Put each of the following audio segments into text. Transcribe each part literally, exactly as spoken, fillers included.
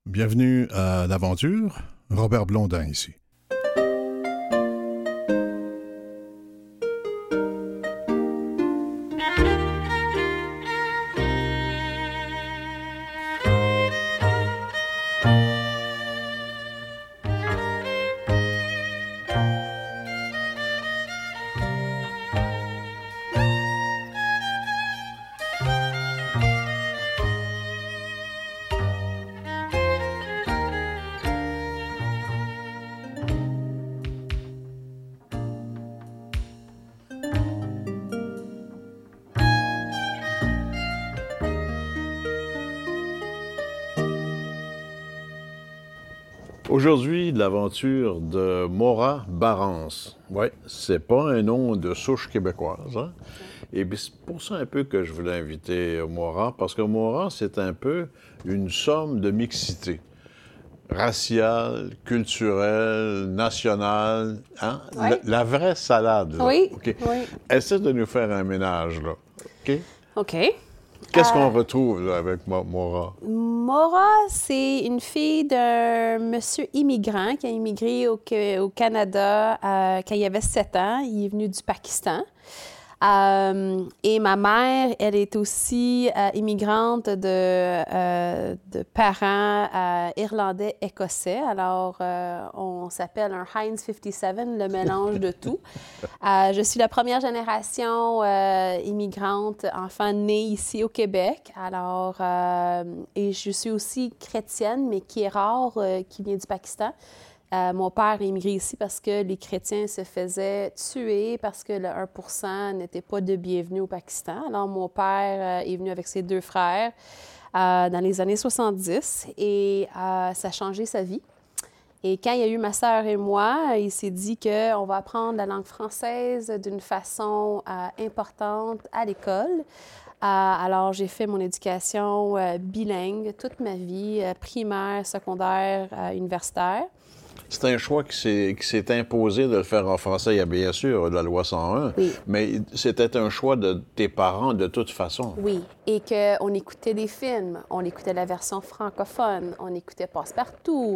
Bienvenue à l'aventure. Robert Blondin ici. Aujourd'hui, l'aventure de Maura Barrance. Oui, c'est pas un nom de souche québécoise. Hein? Et c'est pour ça un peu que je voulais inviter Maura, parce que Maura, c'est un peu une somme de mixité raciale, culturelle, nationale. Hein? Oui. La, la vraie salade. Là. Oui, Okay? oui. Essaie de nous faire un ménage, là. OK? OK. Qu'est-ce Euh, qu'on retrouve là, avec Maura? Maura, c'est une fille d'un monsieur immigrant qui a immigré au, au Canada euh, quand il avait sept ans. Il est venu du Pakistan. Euh, et ma mère, elle est aussi euh, immigrante de, euh, de parents euh, irlandais-écossais. Alors, euh, on s'appelle un Heinz cinquante-sept, le mélange de tout. Euh, je suis la première génération euh, immigrante, enfant née ici au Québec. Alors, euh, et je suis aussi chrétienne, mais qui est rare, euh, qui vient du Pakistan. Euh, mon père est immigré ici parce que les chrétiens se faisaient tuer parce que le un pour cent n'était pas de bienvenue au Pakistan. Alors, mon père euh, est venu avec ses deux frères euh, dans les années soixante-dix et euh, ça a changé sa vie. Et quand il y a eu ma sœur et moi, il s'est dit qu'on va apprendre la langue française d'une façon euh, importante à l'école. Euh, alors, j'ai fait mon éducation euh, bilingue toute ma vie, euh, primaire, secondaire, euh, universitaire. C'est un choix qui s'est, qui s'est imposé de le faire en français. Il y a bien sûr la loi cent un, Oui. Mais c'était un choix de tes parents de toute façon. Oui, et qu'on écoutait des films, on écoutait la version francophone, on écoutait Passe-Partout,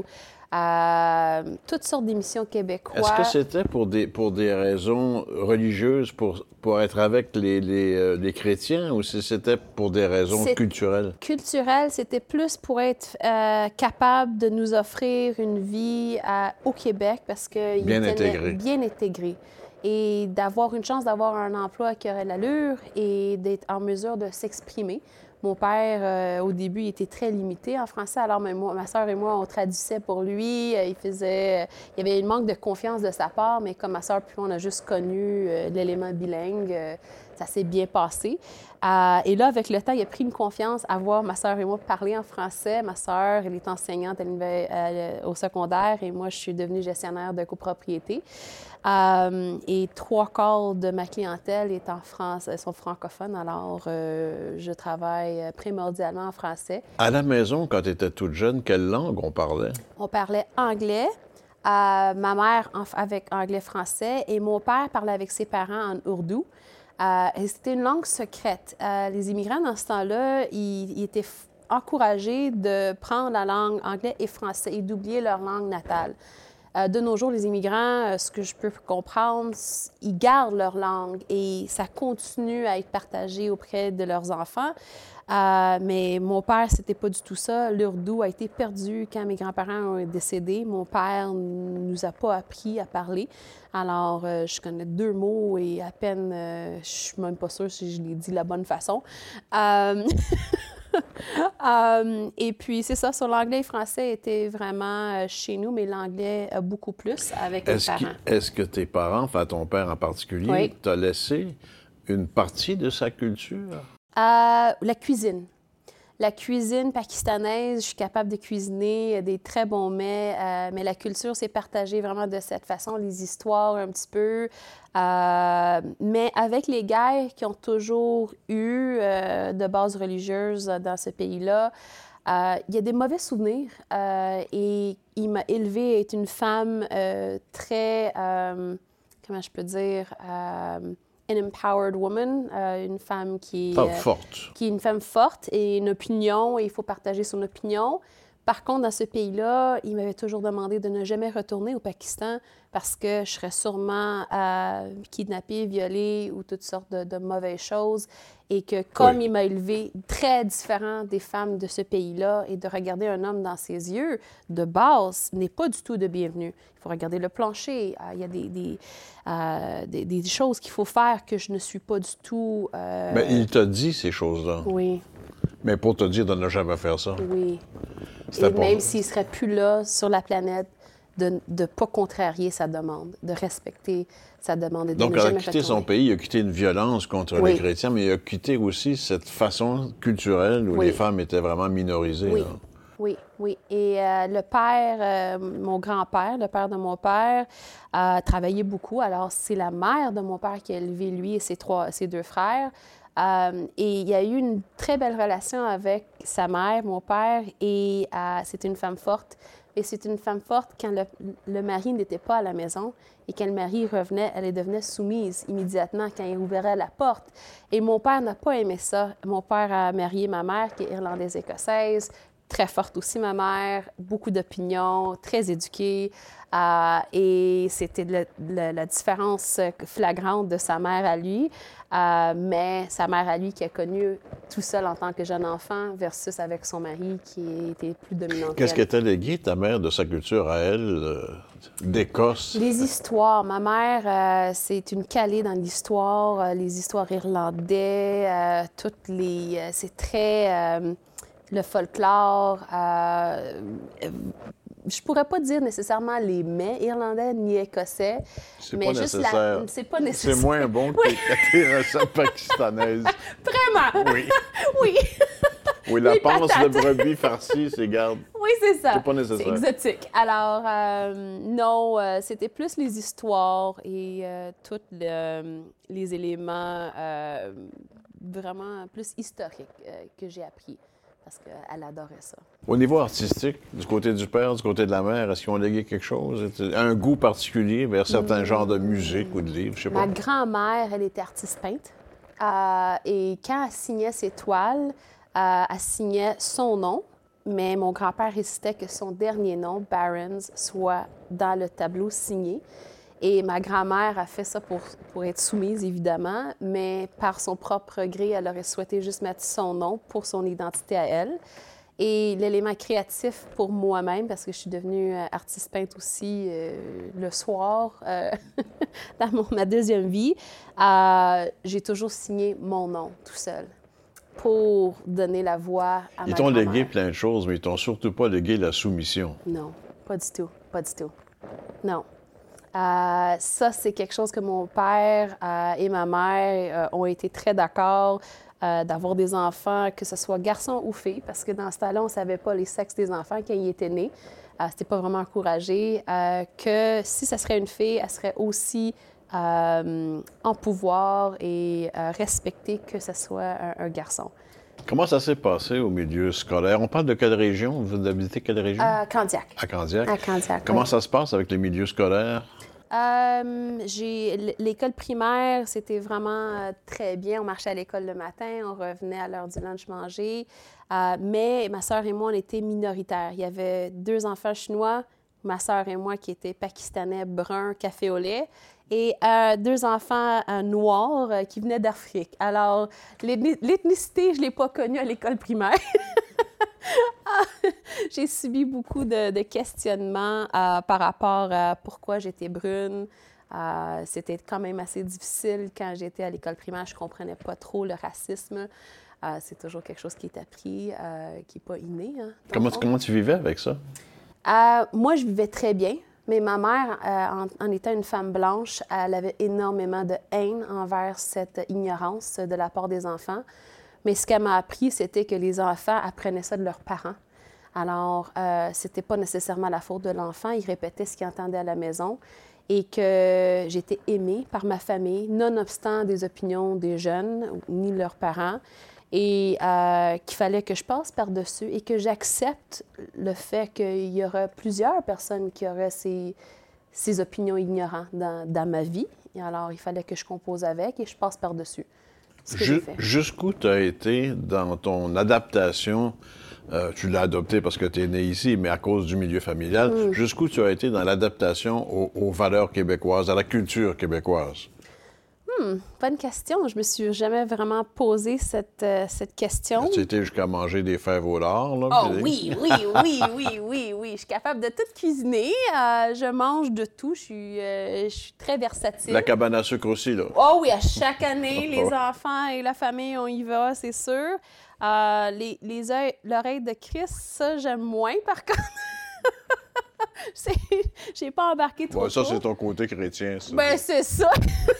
euh, toutes sortes d'émissions québécoises. Est-ce que c'était pour des, pour des raisons religieuses, pour, pour être avec les, les, euh, les chrétiens, ou si c'était pour des raisons C'est culturelles? Culturel, c'était plus pour être euh, capable de nous offrir une vie à- au Québec parce que Bien intégré. bien intégré et d'avoir une chance d'avoir un emploi qui aurait l'allure et d'être en mesure de s'exprimer. Mon père, euh, au début, il était très limité en français, alors même moi, ma sœur et moi, on traduisait pour lui. Il faisait, il y avait un manque de confiance de sa part, mais comme ma sœur puis moi, on a juste connu euh, l'élément bilingue, euh, ça s'est bien passé. Euh, et là, avec le temps, il a pris une confiance à voir ma sœur et moi parler en français. Ma sœur, elle est enseignante à l'univers- euh, au secondaire et moi, je suis devenue gestionnaire de copropriété. Euh, et trois quarts de ma clientèle est en France, sont francophones, alors euh, je travaille primordialement en français. À la maison, quand tu étais toute jeune, quelle langue on parlait? On parlait anglais, euh, ma mère en, avec anglais-français, et mon père parlait avec ses parents en ourdou. Euh, et c'était une langue secrète. Euh, les immigrants, dans ce temps-là, ils, ils étaient f- encouragés de prendre la langue anglais et français et d'oublier leur langue natale. Euh, de nos jours, les immigrants, euh, ce que je peux comprendre, ils gardent leur langue et ça continue à être partagé auprès de leurs enfants. Euh, mais mon père, c'était pas du tout ça. L'ourdou a été perdu quand mes grands-parents ont décédé. Mon père ne nous a pas appris à parler. Alors, euh, je connais deux mots et à peine, euh, je suis même pas sûre si je les dis de la bonne façon. Euh... um, et puis, c'est ça, sur l'anglais et le français était vraiment euh, chez nous, mais l'anglais euh, beaucoup plus avec Est-ce mes que, parents. est-ce que tes parents, enfin ton père en particulier, Oui. t'a laissé une partie de sa culture? Euh, la cuisine. La cuisine pakistanaise, je suis capable de cuisiner des très bons mets, euh, mais la culture s'est partagée vraiment de cette façon, les histoires un petit peu. Euh, mais avec les guerres qui ont toujours eu euh, de base religieuse dans ce pays-là, euh, il y a des mauvais souvenirs. Euh, et il m'a élevée à être une femme euh, très, euh, comment je peux dire, euh, an empowered woman, euh, une femme qui est, Femme euh, forte. qui est une femme forte et une opinion, et il faut partager son opinion. Par contre, dans ce pays-là, il m'avait toujours demandé de ne jamais retourner au Pakistan parce que je serais sûrement euh, kidnappée, violée ou toutes sortes de, de mauvaises choses. Et que comme oui. il m'a élevé très différent des femmes de ce pays-là, et de regarder un homme dans ses yeux, de base, n'est pas du tout de bienvenue. Il faut regarder le plancher. Euh, il y a des, des, euh, des, des choses qu'il faut faire que je ne suis pas du tout... Euh... Mais il t'a dit ces choses-là. Oui. Mais pour te dire de ne jamais faire ça. Oui. Et pour... même s'il ne serait plus là sur la planète, de ne pas contrarier sa demande, de respecter sa demande. Et de Donc, ne il a jamais quitté retourner. son pays, il a quitté une violence contre Oui. les chrétiens, mais il a quitté aussi cette façon culturelle où Oui. les femmes étaient vraiment minorisées. Oui. Là. Oui, oui. Et euh, le père, euh, mon grand-père, le père de mon père, a travaillé beaucoup. Alors, c'est la mère de mon père qui a élevé lui et ses, trois, ses deux frères. Euh, et il y a eu une très belle relation avec sa mère, mon père, et euh, c'était une femme forte. Et c'est une femme forte quand le, le mari n'était pas à la maison et quand le mari revenait, elle devenait soumise immédiatement quand il ouvrait la porte. Et mon père n'a pas aimé ça. Mon père a marié ma mère, qui est irlandaise-écossaise, très forte aussi, ma mère, beaucoup d'opinions, très éduquée. Euh, et c'était le, le, la différence flagrante de sa mère à lui. Euh, mais sa mère à lui qui a connu tout seul en tant que jeune enfant versus avec son mari qui était plus dominant. Qu'est-ce qu'elle t'a légué, ta mère, de sa culture à elle, euh, d'Écosse? Les histoires. Ma mère, euh, c'est une calée dans l'histoire, euh, les histoires irlandais, euh, toutes les... Euh, c'est très... Euh, le folklore. Euh, je pourrais pas dire nécessairement les mets irlandais ni écossais. C'est mais pas juste nécessaire. La... C'est pas nécessaire. C'est moins bon que oui. tes recettes pakistanaises. Vraiment? Oui. Oui. Oui, la Les panse patates. de brebis farcie, c'est garde. Oui, c'est ça. C'est pas nécessaire. C'est exotique. Alors, euh, non, euh, c'était plus les histoires et euh, tous le, les éléments euh, vraiment plus historiques euh, que j'ai appris. Parce qu'elle adorait ça. Au niveau artistique, du côté du père, du côté de la mère, est-ce qu'ils ont légué quelque chose? Un goût particulier vers certains mmh. genres de musique ou de livres? Je sais pas. Ma grand-mère, elle était artiste peintre. Euh, et quand elle signait ses toiles, euh, elle signait son nom, mais mon grand-père hésitait que son dernier nom, Barons, soit dans le tableau signé. Et ma grand-mère a fait ça pour, pour être soumise, évidemment, mais par son propre gré, elle aurait souhaité juste mettre son nom pour son identité à elle. Et l'élément créatif pour moi-même, parce que je suis devenue artiste peintre aussi euh, le soir, euh, dans mon, ma deuxième vie, euh, j'ai toujours signé mon nom tout seul pour donner la voix à ils ma t'ont grand-mère. légué plein de choses, mais ils t'ont surtout pas légué la soumission. Non, pas du tout, pas du tout. Non. Euh, ça, c'est quelque chose que mon père euh, et ma mère euh, ont été très d'accord euh, d'avoir des enfants, que ce soit garçon ou fille, parce que dans ce temps-là, on ne savait pas les sexes des enfants quand ils étaient nés. Euh, c'était pas vraiment encouragé. Euh, que si ça serait une fille, elle serait aussi euh, en pouvoir et euh, respectée que ce soit un, un garçon. Comment ça s'est passé au milieu scolaire? On parle de quelle région? Vous habitez quelle région? À Candiac. À Candiac. À Candiac, Comment oui. ça se passe avec les milieux scolaires? Euh, j'ai, l'école primaire, c'était vraiment euh, très bien. On marchait à l'école le matin, on revenait à l'heure du lunch manger. Euh, mais ma sœur et moi, on était minoritaires. Il y avait deux enfants chinois, ma sœur et moi qui étaient pakistanais, bruns, café au lait, et euh, deux enfants euh, noirs euh, qui venaient d'Afrique. Alors, l'ethnicité, je ne l'ai pas connue à l'école primaire. J'ai subi beaucoup de, de questionnements euh, par rapport à pourquoi j'étais brune. Euh, c'était quand même assez difficile quand j'étais à l'école primaire. Je ne comprenais pas trop le racisme. Euh, c'est toujours quelque chose qui est appris, euh, qui n'est pas inné. Hein, comment, tu, comment tu vivais avec ça? Euh, moi, je vivais très bien. Mais ma mère, euh, en, en étant une femme blanche, elle avait énormément de haine envers cette ignorance de la part des enfants. Mais ce qu'elle m'a appris, c'était que les enfants apprenaient ça de leurs parents. Alors, euh, c'était pas nécessairement la faute de l'enfant. Il répétait ce qu'il entendait à la maison et que j'étais aimée par ma famille, nonobstant des opinions des jeunes ni leurs parents, et euh, qu'il fallait que je passe par-dessus et que j'accepte le fait qu'il y aura plusieurs personnes qui auraient ces, ces opinions ignorantes dans, dans ma vie. Et alors, il fallait que je compose avec et je passe par-dessus. ce que Ju- j'ai fait. Jusqu'où tu as été dans ton adaptation? Euh, tu l'as adopté parce que tu es né ici, mais à cause du milieu familial. Mm. Jusqu'où tu as été dans l'adaptation aux, aux valeurs québécoises, à la culture québécoise? Hmm, bonne question. Je me suis jamais vraiment posé cette, euh, cette question. Tu étais jusqu'à manger des fèves au lard, là? Oh puis- oui, oui, oui, oui, oui, oui. Je suis capable de tout cuisiner. Euh, je mange de tout. Je suis, euh, je suis très versatile. La cabane à sucre aussi, là. Oh oui, à chaque année, les enfants et la famille, on y va, c'est sûr. Euh, les, les œils- l'oreille de Christ, ça, j'aime moins, par contre. C'est- J'ai pas embarqué trop Ouais, ça, tôt. c'est ton côté chrétien, ça. Ben, c'est ça.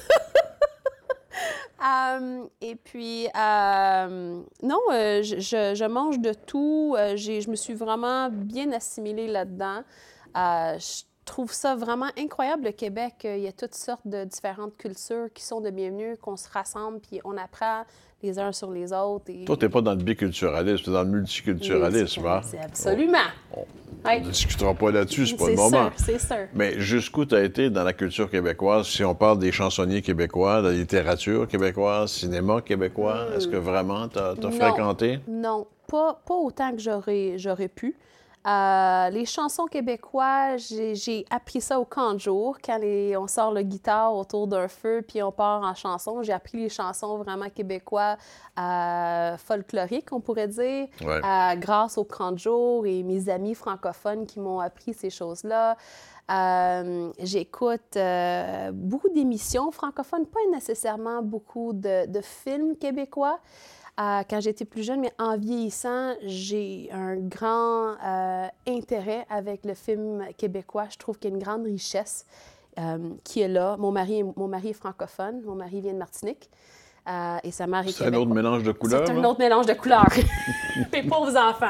Euh, et puis, euh, non, euh, je, je- je mange de tout. Euh, j'ai- je me suis vraiment bien assimilée là-dedans. Euh, je trouve ça vraiment incroyable, le Québec. Il y a toutes sortes de différentes cultures qui sont de bienvenues, qu'on se rassemble, puis on apprend les uns sur les autres. Et... Toi, t'es pas dans le biculturalisme, t'es dans le multiculturalisme, hein? C'est absolument. On Ouais. ne discutera pas là-dessus, c'est pas le C'est moment. sûr, c'est sûr. Mais jusqu'où tu as été dans la culture québécoise, si on parle des chansonniers québécois, de la littérature québécoise, cinéma québécois, est-ce que vraiment tu as, Non. fréquenté? Non, pas, pas autant que j'aurais, j'aurais pu. Euh, les chansons québécoises, j'ai, j'ai appris ça au camp de jour, quand les- on sort le guitare autour d'un feu puis on part en chanson. J'ai appris les chansons vraiment québécois, euh, folkloriques, on pourrait dire, Ouais. euh, grâce au camp de jour et mes amis francophones qui m'ont appris ces choses-là. Euh, j'écoute euh, beaucoup d'émissions francophones, pas nécessairement beaucoup de, de films québécois. Euh, quand j'étais plus jeune, mais en vieillissant, j'ai un grand euh, intérêt avec le film québécois. Je trouve qu'il y a une grande richesse euh, qui est là. Mon mari, est, mon mari est francophone. Mon mari vient de Martinique. Euh, et sa mère est C'est un québécoise. autre mélange de couleurs? C'est un là? autre mélange de couleurs. Mes pauvres enfants.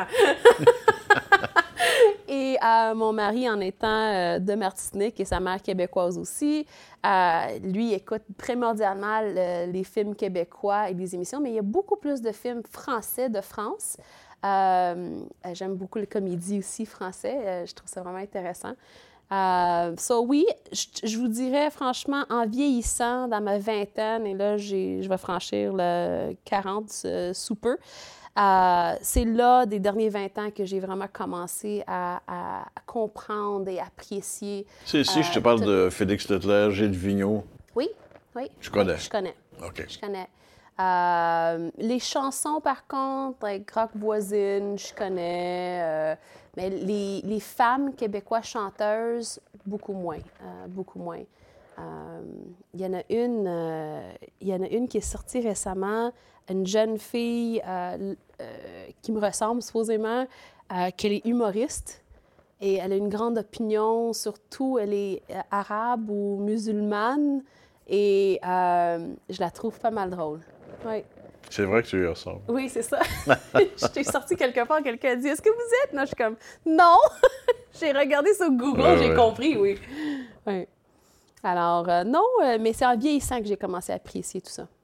Et euh, mon mari, en étant euh, de Martinique et sa mère québécoise aussi, euh, lui écoute primordialement le- les films québécois et des émissions, mais il y a beaucoup plus de films français de France. Euh, j'aime beaucoup les comédies aussi français. Euh, je trouve ça vraiment intéressant. Euh, so oui, je, je vous dirais franchement, en vieillissant dans ma vingtaine, et là, j'ai, je vais franchir le quarante euh, sous peu, euh, c'est là, des derniers vingt ans, que j'ai vraiment commencé à, à- à comprendre et apprécier. Si, si, euh, je te parle tout- de Félix Leclerc, Gilles Vigneault. Oui, oui. Tu connais? Oui, je connais. OK. Je connais. Euh, les chansons, par contre, like Rock Voisine, je connais. euh, mais les, les femmes québécoises chanteuses, beaucoup moins. euh, beaucoup moins. Euh, Il y en a une, euh, il y en a une qui est sortie récemment, une jeune fille euh, euh, qui me ressemble supposément, euh, qu'elle est humoriste. Et elle a une grande opinion sur tout. Elle est euh, arabe ou musulmane. Et euh, je la trouve pas mal drôle. Oui, C'est vrai que tu y ressembles. oui c'est ça. Je t'ai sorti quelque part, quelqu'un a dit « Est-ce que vous êtes? » Non, je suis comme « Non! » J'ai regardé sur Google, Ouais, j'ai ouais. compris, oui. Oui. Alors, euh, non, euh, mais c'est en vieillissant que j'ai commencé à apprécier tout ça.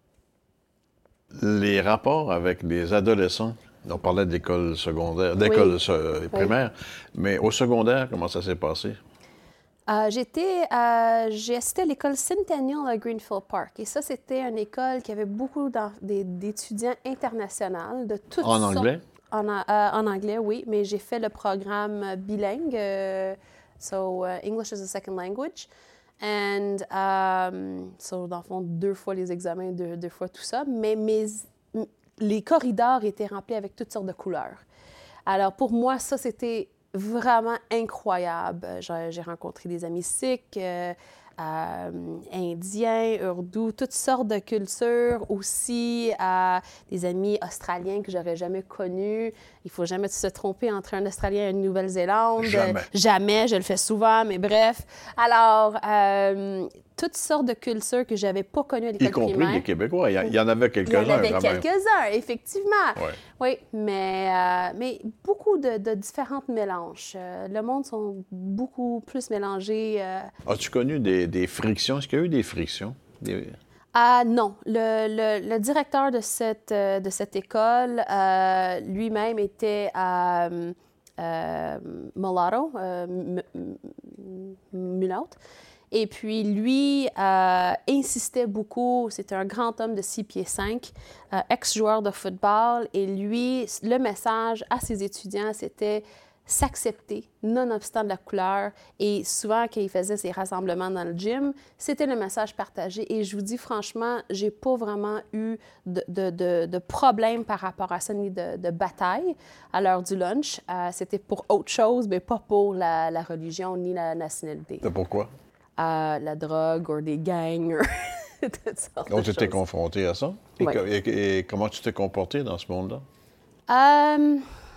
Les rapports avec les adolescents, on parlait d'école secondaire, d'école Oui. euh, primaire, mais au secondaire, comment ça s'est passé? Euh, j'étais, euh, j'ai assisté à l'école Centennial à Greenfield Park. Et ça, c'était une école qui avait beaucoup d'en- des- d'étudiants internationaux de toutes En sortes. anglais? En, a- euh, en anglais, oui, mais j'ai fait le programme bilingue, euh, so uh, English as a second language. And, um, so, dans le fond, deux fois les examens, deux, deux fois tout ça. Mais mes, m- les corridors étaient remplis avec toutes sortes de couleurs. Alors, pour moi, ça, c'était vraiment incroyable. J'ai, j'ai rencontré des amis sikhs, euh, euh, indiens, ourdous, toutes sortes de cultures. Aussi, euh, des amis australiens que j'aurais jamais connus. Il faut jamais se tromper entre un Australien et une Nouvelle-Zélande. Jamais. Euh, jamais, je le fais souvent, mais bref. Alors, euh, toutes sortes de cultures que j'avais pas connues à l'école Y compris primaire. les Québécois. Il y, a- il y en avait Il y quelques-uns, en avait quand même. quelques-uns, effectivement. Ouais. Oui, mais, euh, mais beaucoup de, de différents mélanges. Euh, le monde sont beaucoup plus mélangés. euh. As-tu connu des, des frictions? Est-ce qu'il y a eu des frictions? Des- Ah non, le, le- le directeur de cette, euh, de cette école euh, lui-même était euh, euh, mulatto, euh, m- m- mulâtre. Et puis, lui euh, insistait beaucoup. C'était un grand homme de six pieds cinq, euh, ex-joueur de football. Et lui, le message à ses étudiants, c'était s'accepter, nonobstant de la couleur. Et souvent, quand il faisait ses rassemblements dans le gym, c'était le message partagé. Et je vous dis franchement, j'ai pas vraiment eu de, de, de, de problème par rapport à ça, ni de, de bataille à l'heure du lunch. Euh, c'était pour autre chose, mais pas pour la, la religion ni la nationalité. C'est pourquoi? À la drogue ou des gangs, toutes sortes Donc, de tu étais choses. confronté à ça? Et, Oui. que- et- et comment tu t'es comporté dans ce monde-là? Euh,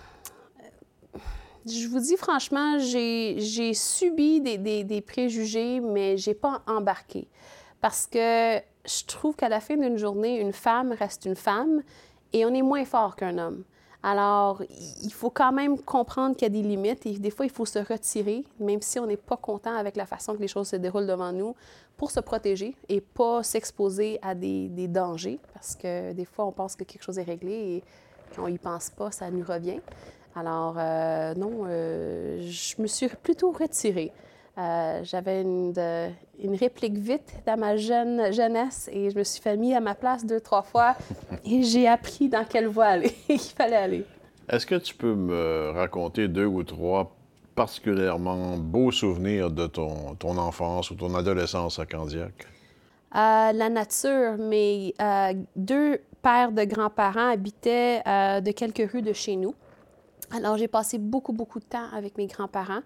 je vous dis franchement, j'ai, j'ai subi des, des, des préjugés, mais j'ai pas embarqué. Parce que je trouve qu'à la fin d'une journée, une femme reste une femme et on est moins fort qu'un homme. Alors, il faut quand même comprendre qu'il y a des limites et des fois, il faut se retirer, même si on n'est pas content avec la façon que les choses se déroulent devant nous, pour se protéger et pas s'exposer à des, des dangers, parce que des fois, on pense que quelque chose est réglé et quand on y pense pas, ça nous revient. Alors, euh, non, euh, je me suis plutôt retirée. Euh, j'avais une, de, une réplique vite dans ma jeune jeunesse et je me suis fait mis à ma place deux, trois fois et j'ai appris dans quelle voie aller, qu'il fallait aller. Est-ce que tu peux me raconter deux ou trois particulièrement beaux souvenirs de ton, ton enfance ou ton adolescence à Candiac? Euh, la nature, mes euh, deux pères de grands-parents habitaient euh, de quelques rues de chez nous. Alors, j'ai passé beaucoup, beaucoup de temps avec mes grands-parents.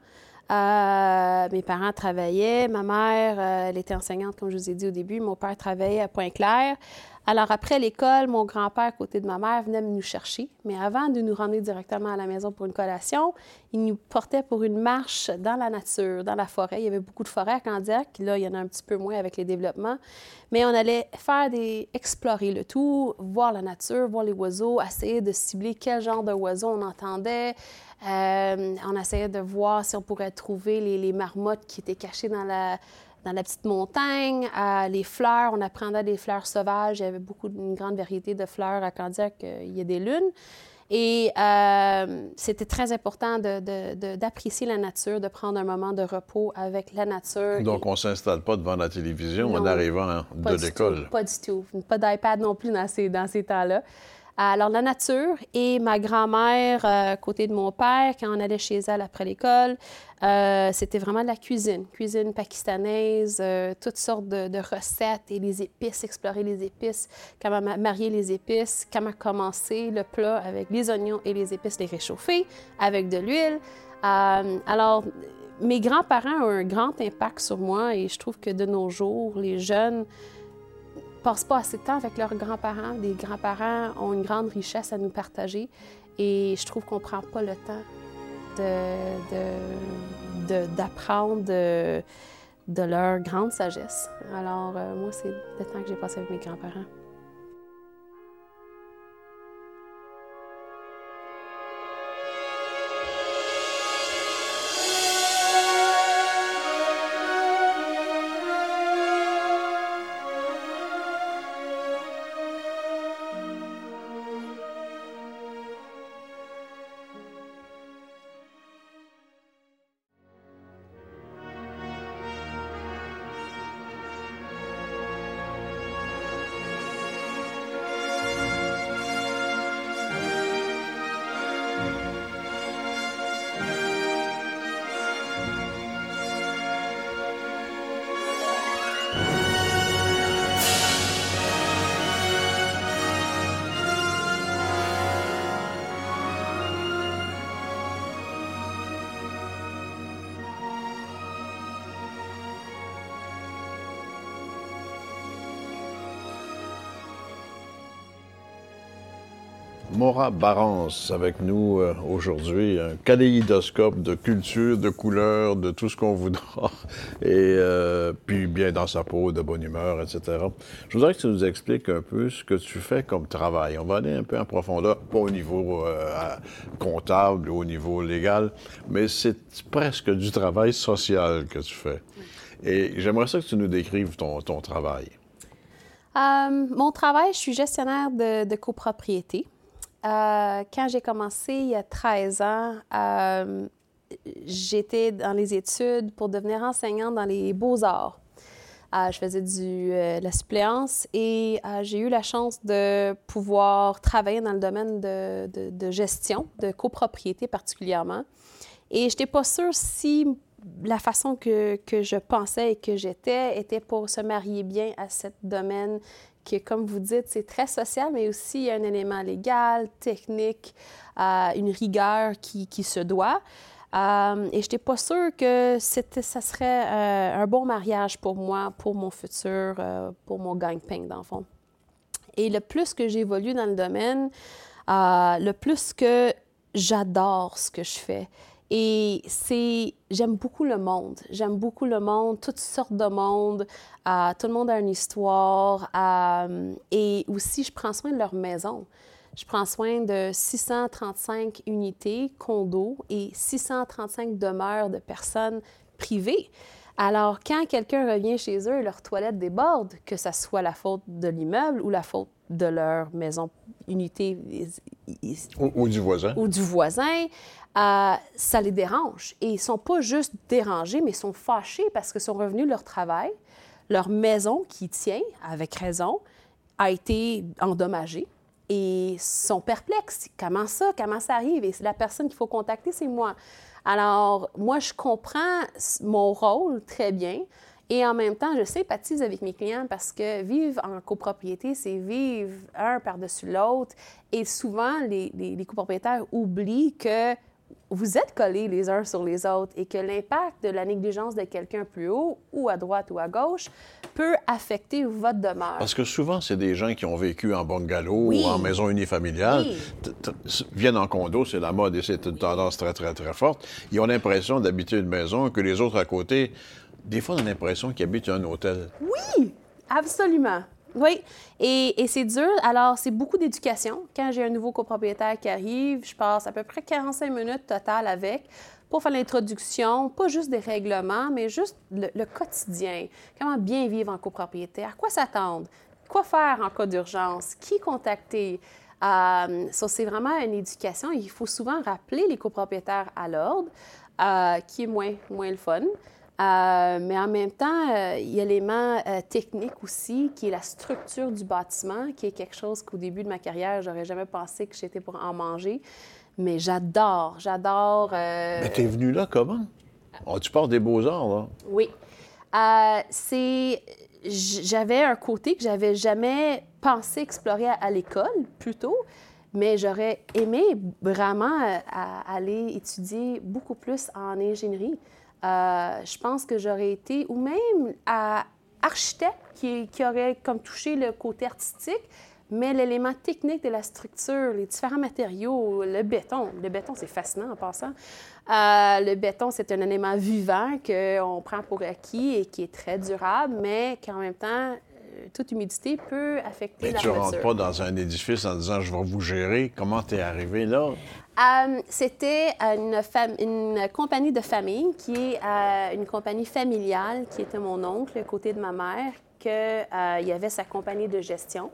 Euh, mes parents travaillaient. Ma mère, euh, elle était enseignante, comme je vous ai dit au début. Mon père travaillait à Pointe-Claire. Alors, après l'école, mon grand-père, à côté de ma mère, venait nous chercher. Mais avant de nous ramener directement à la maison pour une collation, il nous portait pour une marche dans la nature, dans la forêt. Il y avait beaucoup de forêts à Candiac. Là, il y en a un petit peu moins avec les développements. Mais on allait faire des... explorer le tout, voir la nature, voir les oiseaux, essayer de cibler quel genre d'oiseaux on entendait. Euh, on essayait de voir si on pourrait trouver les, les marmottes qui étaient cachées dans la, dans la petite montagne. Euh, les fleurs, on apprenait des fleurs sauvages. Il y avait beaucoup, une grande variété de fleurs à Candiac. Euh, il y a des lunes. Et euh, c'était très important de, de, de, d'apprécier la nature, de prendre un moment de repos avec la nature. Donc, Et... on ne s'installe pas devant la télévision Non, en arrivant pas de du l'école. tout, pas du tout. Pas d'iPad non plus dans ces, dans ces temps-là. Alors, la nature et ma grand-mère, euh, côté de mon père, quand on allait chez elle après l'école, euh, c'était vraiment de la cuisine. Cuisine pakistanaise, euh, toutes sortes de, de recettes et les épices, explorer les épices, comment marier les épices, comment commencer le plat avec les oignons et les épices, les réchauffer avec de l'huile. Euh, alors, mes grands-parents ont un grand impact sur moi et je trouve que de nos jours, les jeunes passent pas assez de temps avec leurs grands-parents. Les grands-parents ont une grande richesse à nous partager et je trouve qu'on ne prend pas le temps de, de, de, d'apprendre de, de leur grande sagesse. Alors, euh, moi, c'est le temps que j'ai passé avec mes grands-parents. Maura Barance avec nous euh, aujourd'hui, un kaléidoscope de culture, de couleurs, de tout ce qu'on voudra, et euh, puis bien dans sa peau, de bonne humeur, et cetera. Je voudrais que tu nous expliques un peu ce que tu fais comme travail. On va aller un peu en profondeur, pas au niveau euh, comptable, au niveau légal, mais c'est presque du travail social que tu fais. Et j'aimerais ça que tu nous décrives ton, ton travail. Euh, mon travail, je suis gestionnaire de, de copropriété. Euh, quand j'ai commencé il y a treize ans, euh, j'étais dans les études pour devenir enseignante dans les beaux-arts. Euh, je faisais du, euh, de la suppléance et euh, j'ai eu la chance de pouvoir travailler dans le domaine de, de, de gestion, de copropriété particulièrement. Et je n'étais pas sûre si la façon que, que je pensais et que j'étais était pour se marier bien à ce domaine qui, comme vous dites, c'est très social, mais aussi il y a un élément légal, technique, euh, une rigueur qui, qui se doit. Euh, et je n'étais pas sûre que c'était, ça serait euh, un bon mariage pour moi, pour mon futur, euh, pour mon gagne-pain, dans le fond. Et le plus que j'évolue dans le domaine, euh, le plus que j'adore ce que je fais. Et c'est... J'aime beaucoup le monde. J'aime beaucoup le monde, toutes sortes de monde. Euh, tout le monde a une histoire. Euh, et aussi, je prends soin de leur maison. Je prends soin de six cent trente-cinq unités, condos et six cent trente-cinq demeures de personnes privées. Alors, quand quelqu'un revient chez eux et leur toilette déborde, que ce soit la faute de l'immeuble ou la faute de leur maison, unité... Ou, ou du voisin. Ou du voisin, euh, ça les dérange. Et ils ne sont pas juste dérangés, mais ils sont fâchés parce que sont revenus de leur travail, leur maison qui tient, avec raison, a été endommagée. Et sont perplexes. Comment ça? Comment ça arrive? Et c'est la personne qu'il faut contacter, c'est moi. Alors, moi, je comprends mon rôle très bien. Et en même temps, je sympathise avec mes clients parce que vivre en copropriété, c'est vivre un par-dessus l'autre. Et souvent, les, les, les copropriétaires oublient que vous êtes collés les uns sur les autres et que l'impact de la négligence de quelqu'un plus haut, ou à droite ou à gauche, peut affecter votre demeure. Parce que souvent, c'est des gens qui ont vécu en bungalow oui. ou en maison unifamiliale, oui. viennent en condo, c'est la mode et c'est une tendance très, très, très forte. Ils ont l'impression d'habiter une maison que les autres à côté, des fois, on a l'impression qu'ils habitent un hôtel. Oui, absolument. Oui, et, et c'est dur. Alors, c'est beaucoup d'éducation. Quand j'ai un nouveau copropriétaire qui arrive, je passe à peu près quarante-cinq minutes total avec pour faire l'introduction, pas juste des règlements, mais juste le, le quotidien. Comment bien vivre en copropriété, à quoi s'attendre, quoi faire en cas d'urgence, qui contacter. Euh, ça, c'est vraiment une éducation. Il faut souvent rappeler les copropriétaires à l'ordre, euh, qui est moins, moins le fun. Euh, mais en même temps, euh, il y a l'élément euh, technique aussi, qui est la structure du bâtiment, qui est quelque chose qu'au début de ma carrière, j'aurais jamais pensé que j'étais pour en manger. Mais j'adore, j'adore... Euh... Mais t'es venu là comment? Oh, tu pars des Beaux-Arts, là? Oui. Euh, c'est... J'avais un côté que j'avais jamais pensé explorer à, à l'école, plutôt, mais j'aurais aimé vraiment euh, à aller étudier beaucoup plus en ingénierie. Euh, je pense que j'aurais été, ou même à architecte, qui, qui aurait comme touché le côté artistique, mais l'élément technique de la structure, les différents matériaux, le béton. Le béton, c'est fascinant en passant. Euh, le béton, c'est un élément vivant qu'on prend pour acquis et qui est très durable, mais qu'en même temps, toute humidité peut affecter mais la tu toiture. ne rentres pas dans un édifice en disant « je vais vous gérer ». Comment t'es arrivé là? Euh, c'était une, fam- une compagnie de famille qui est euh, une compagnie familiale qui était mon oncle, le côté de ma mère, qu'il euh, y avait sa compagnie de gestion.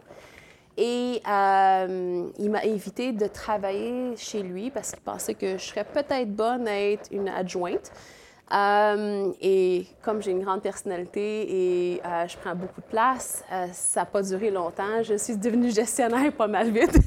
Et euh, il m'a invité de travailler chez lui parce qu'il pensait que je serais peut-être bonne à être une adjointe. Euh, et comme j'ai une grande personnalité et euh, je prends beaucoup de place, euh, ça n'a pas duré longtemps. Je suis devenue gestionnaire pas mal vite.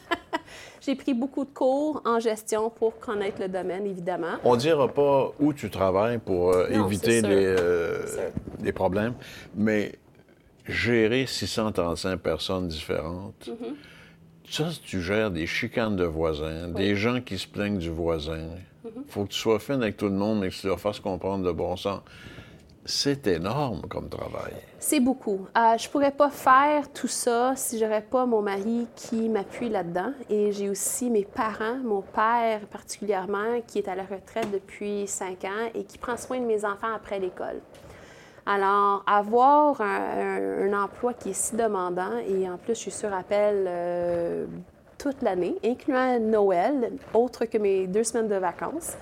J'ai pris beaucoup de cours en gestion pour connaître le domaine, évidemment. On ne dira pas où tu travailles pour euh, non, éviter les, euh, C'est sûr. les problèmes, mais gérer six cent trente-cinq personnes différentes, Mm-hmm. ça, tu gères des chicanes de voisins, Oui. des gens qui se plaignent du voisin. Il Mm-hmm. faut que tu sois fine avec tout le monde, mais que tu leur fasses comprendre de bon sens. C'est énorme comme travail. C'est beaucoup. Euh, je pourrais pas faire tout ça si j'aurais pas mon mari qui m'appuie là-dedans. Et j'ai aussi mes parents, mon père particulièrement, qui est à la retraite depuis cinq ans et qui prend soin de mes enfants après l'école. Alors, avoir un, un, un emploi qui est si demandant, et en plus, je suis sur appel euh, toute l'année, incluant Noël, autre que mes deux semaines de vacances.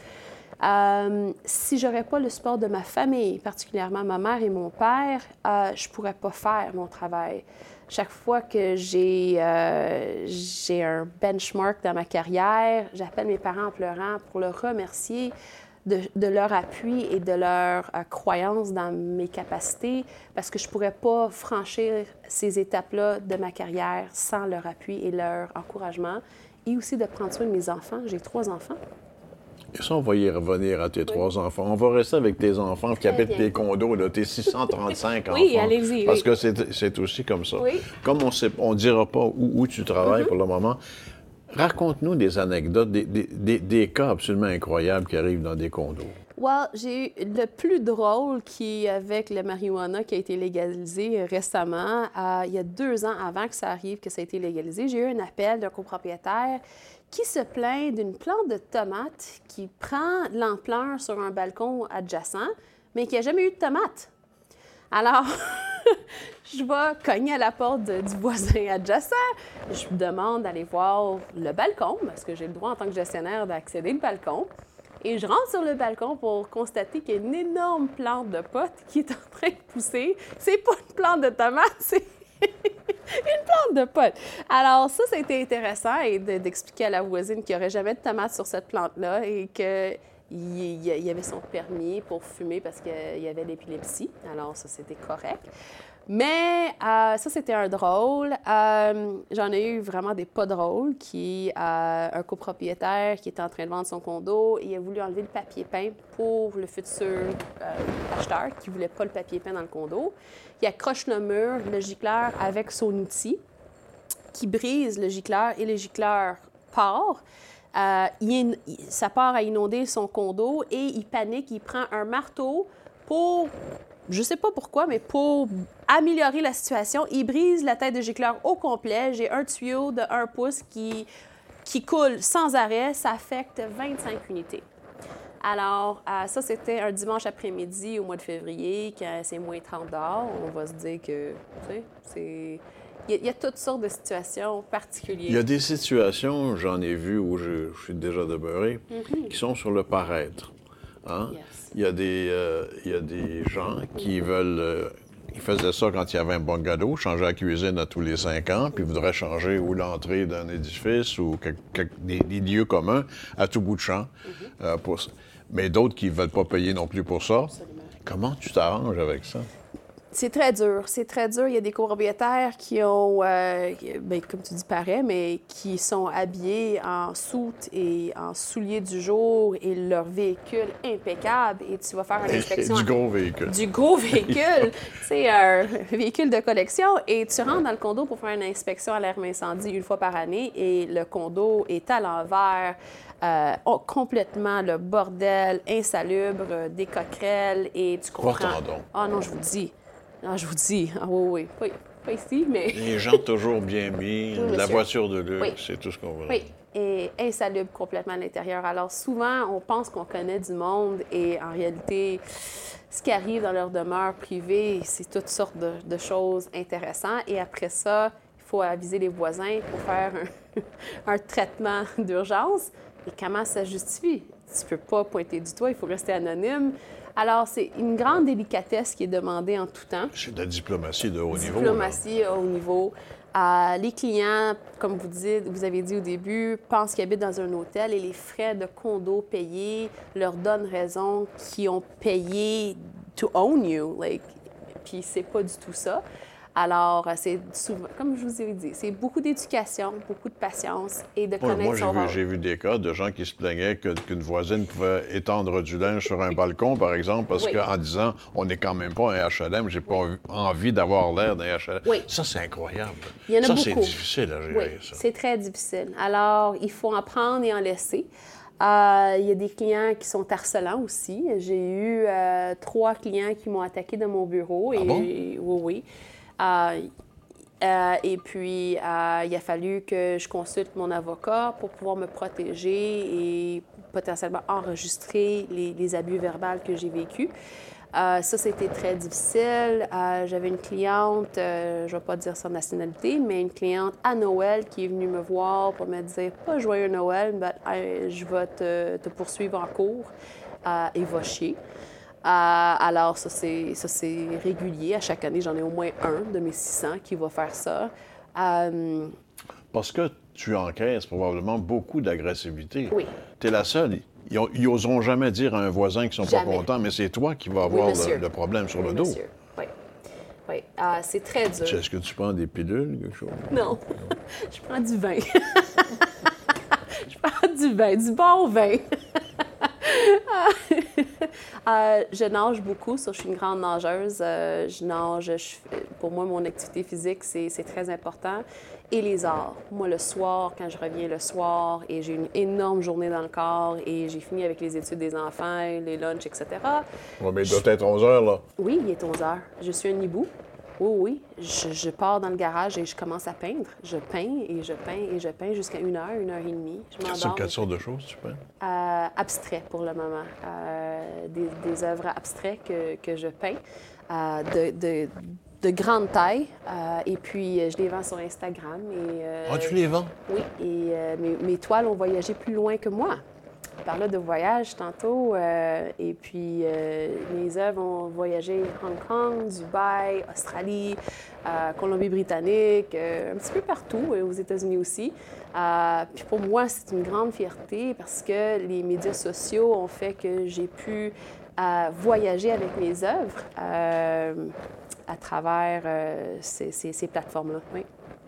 Euh, si j'aurais pas le support de ma famille, particulièrement ma mère et mon père, euh, je pourrais pas faire mon travail. Chaque fois que j'ai, euh, j'ai un benchmark dans ma carrière, j'appelle mes parents en pleurant pour leur remercier de, de leur appui et de leur euh, croyance dans mes capacités, parce que je ne pourrais pas franchir ces étapes-là de ma carrière sans leur appui et leur encouragement, et aussi de prendre soin de mes enfants. J'ai trois enfants. Et ça, on va y revenir à tes oui. trois enfants. On va rester avec tes enfants qui Très habitent bien. tes condos, là, tes six cent trente-cinq enfants. Oui, allez-y. Parce oui. que c'est, c'est aussi comme ça. Oui. Comme on ne dira pas où, où tu travailles mm-hmm. pour le moment, raconte-nous des anecdotes, des, des, des, des cas absolument incroyables qui arrivent dans des condos. Well, j'ai eu le plus drôle qui est avec le marijuana qui a été légalisé récemment. Euh, il y a deux ans avant que ça arrive, que ça a été légalisé, j'ai eu un appel d'un copropriétaire qui se plaint d'une plante de tomates qui prend l'ampleur sur un balcon adjacent, mais qui n'a jamais eu de tomates. Alors, je vais cogner à la porte de, du voisin adjacent. Je me demande d'aller voir le balcon, parce que j'ai le droit en tant que gestionnaire d'accéder au balcon. Et je rentre sur le balcon pour constater qu'il y a une énorme plante de potes qui est en train de pousser. C'est pas une plante de tomates, c'est une plante de potes. Alors ça, ça a été intéressant et de, d'expliquer à la voisine qu'il n'y aurait jamais de tomates sur cette plante-là et qu'il y avait son permis pour fumer parce qu'il y avait l'épilepsie. Alors ça, c'était correct. Mais euh, ça, c'était un drôle. Euh, j'en ai eu vraiment des pas drôles. Qui, euh, un copropriétaire qui était en train de vendre son condo, il a voulu enlever le papier peint pour le futur euh, acheteur qui ne voulait pas le papier peint dans le condo. Il accroche le mur, le gicleur avec son outil, qui brise le gicleur et le gicleur part. Euh, il, ça part à inonder son condo et il panique, il prend un marteau pour... Je ne sais pas pourquoi, mais pour améliorer la situation, il brise la tête de gicleur au complet. J'ai un tuyau de un pouce qui, qui coule sans arrêt. Ça affecte vingt-cinq unités. Alors, euh, ça, c'était un dimanche après-midi au mois de février, quand c'est moins trente dehors. On va se dire que, tu sais, c'est... Il y, a, il y a toutes sortes de situations particulières. Il y a des situations, j'en ai vu où je, je suis déjà demeuré, mm-hmm. qui sont sur le paraître. Hein? Yes. Il y a des, euh, il y a des gens qui veulent... Euh, ils faisaient ça quand il y avait un bungalow, changer la cuisine à tous les cinq ans, puis ils voudraient changer ou l'entrée d'un édifice ou quelque, quelque, des, des lieux communs à tout bout de champ. Mm-hmm. euh, pour... Mais d'autres qui ne veulent pas payer non plus pour ça. Absolument. Comment tu t'arranges avec ça? C'est très dur, c'est très dur. Il y a des copropriétaires qui ont, euh, bien, comme tu dis, paraît, mais qui sont habillés en soute et en souliers du jour et leur véhicule impeccable. Et tu vas faire une inspection... du gros véhicule. Du gros véhicule. C'est un véhicule de collection. Et tu rentres dans le condo pour faire une inspection à l'arme incendie une fois par année et le condo est à l'envers. Euh, oh, complètement le bordel, insalubre, euh, des coquerelles et tu comprends... Ah non, je vous dis... Ah, je vous dis, ah oui, oui, pas, pas ici, mais... Les gens toujours bien mis, oui, la voiture de luxe, oui. C'est tout ce qu'on veut. Oui, et insalubre complètement à l'intérieur. Alors souvent, on pense qu'on connaît du monde et en réalité, ce qui arrive dans leur demeure privée, c'est toutes sortes de, de choses intéressantes. Et après ça, il faut aviser les voisins pour faire un, un traitement d'urgence. Et comment ça justifie? Tu ne peux pas pointer du doigt, il faut rester anonyme. Alors, c'est une grande délicatesse qui est demandée en tout temps. C'est de la diplomatie de haut niveau. Diplomatie à haut niveau. Euh, les clients, comme vous dites, vous avez dit au début, pensent qu'ils habitent dans un hôtel et les frais de condo payés leur donnent raison qu'ils ont payé to own you. Like, puis c'est pas du tout ça. Alors, c'est souvent, comme je vous ai dit, c'est beaucoup d'éducation, beaucoup de patience et de ouais, connaître moi, son rôle. Moi, j'ai vu des cas de gens qui se plaignaient que, qu'une voisine pouvait étendre du linge sur un balcon, par exemple, parce oui. qu'en disant « on n'est quand même pas un H L M, j'ai pas oui. envie d'avoir l'air d'un H L M oui. ». Ça, c'est incroyable. Il y en a ça, beaucoup. c'est difficile à gérer, oui, ça. C'est très difficile. Alors, il faut en prendre et en laisser. Euh, il y a des clients qui sont harcelants aussi. J'ai eu euh, trois clients qui m'ont attaqué dans mon bureau. Ah et, bon? et, oui, oui. Euh, euh, et puis, euh, il a fallu que je consulte mon avocat pour pouvoir me protéger et potentiellement enregistrer les, les abus verbaux que j'ai vécus. Euh, ça, c'était très difficile. Euh, j'avais une cliente, euh, je ne vais pas dire sa nationalité, mais une cliente à Noël qui est venue me voir pour me dire « Pas joyeux Noël, mais euh, je vais te, te poursuivre en cours euh, et va chier ». Euh, alors, ça c'est, ça, c'est régulier. À chaque année, j'en ai au moins un de mes six cents qui va faire ça. Euh... Parce que tu encaisses probablement beaucoup d'agressivité. Oui. Tu es la seule ils n'oseront jamais dire à un voisin qu'ils ne sont Jamais. pas contents, mais c'est toi qui vas Oui, avoir monsieur. le, le problème sur Oui, le dos. monsieur. Oui. Oui. Ah, c'est très dur. Est-ce que tu prends des pilules, quelque chose? Non. Je prends du vin. Je prends du vin, du bon vin. euh, je nage beaucoup, ça, je suis une grande nageuse. Euh, je nage, je, pour moi, mon activité physique, c'est, c'est très important. Et les arts. Moi, le soir, quand je reviens le soir et j'ai une énorme journée dans le corps et j'ai fini avec les études des enfants, les lunchs, et cetera. Oui, mais il doit être onze heures, là. Oui, il est onze heures. Je suis un hibou. Oui, oui. Je, je pars dans le garage et je commence à peindre. Je peins et je peins et je peins jusqu'à une heure, une heure et demie. Je Sur m'endors. quelle sorte de choses tu peins? Euh, abstrait pour le moment. Euh, des, des œuvres abstraites que, que je peins euh, de, de, de grande taille. Euh, et puis, je les vends sur Instagram. Et, euh, Ah, tu les vends? Oui, et euh, mes, mes toiles ont voyagé plus loin que moi. Je parlais de voyage tantôt, euh, et puis euh, mes œuvres ont voyagé Hong Kong, Dubaï, Australie, euh, Colombie-Britannique, euh, un petit peu partout, et aux États-Unis aussi. Euh, puis pour moi, c'est une grande fierté parce que les médias sociaux ont fait que j'ai pu euh, voyager avec mes œuvres euh, à travers euh, ces, ces, ces plateformes-là. Oui.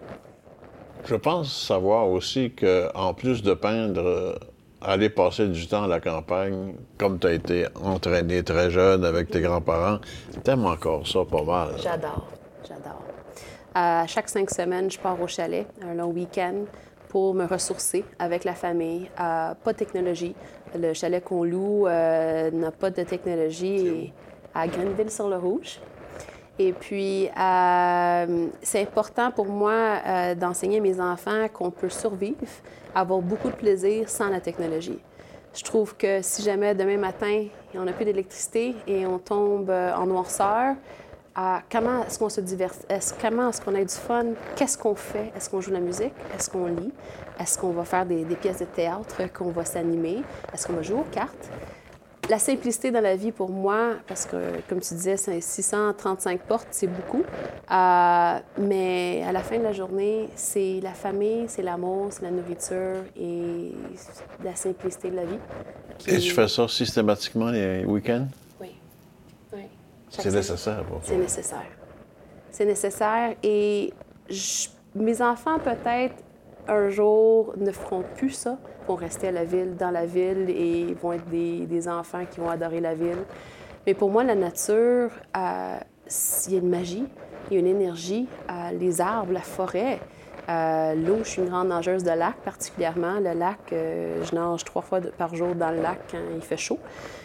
Je pense savoir aussi qu'en plus de peindre, aller passer du temps à la campagne, comme tu as été entraîné très jeune avec tes grands-parents, t'aimes encore ça pas mal. J'adore, j'adore. À chaque cinq semaines, je pars au chalet, un long week-end, pour me ressourcer avec la famille. Euh, pas de technologie. Le chalet qu'on loue euh, n'a pas de technologie à Grenville-sur-le-Rouge. Et puis, euh, c'est important pour moi euh, d'enseigner à mes enfants qu'on peut survivre, avoir beaucoup de plaisir sans la technologie. Je trouve que si jamais demain matin, on n'a plus d'électricité et on tombe en noirceur, euh, comment est-ce qu'on se divertit? Est-ce, comment est-ce qu'on a du fun? Qu'est-ce qu'on fait? Est-ce qu'on joue de la musique? Est-ce qu'on lit? Est-ce qu'on va faire des, des pièces de théâtre, qu'on va s'animer? Est-ce qu'on va jouer aux cartes? La simplicité dans la vie, pour moi, parce que, comme tu disais, six cent trente-cinq portes, c'est beaucoup. Euh, mais à la fin de la journée, c'est la famille, c'est l'amour, c'est la nourriture et la simplicité de la vie. Qui... Et tu fais ça systématiquement les week-ends? Oui. Oui. Chaque C'est semaine. nécessaire pour toi? C'est nécessaire. C'est nécessaire et je... mes enfants, peut-être, un jour, ne feront plus ça, vont rester à la ville, dans la ville, et vont être des, des enfants qui vont adorer la ville. Mais pour moi, la nature, euh, il y a une magie, il y a une énergie. Euh, les arbres, la forêt, euh, l'eau, je suis une grande nageuse de lac particulièrement. Le lac, euh, je nage trois fois par jour dans le lac quand il fait chaud.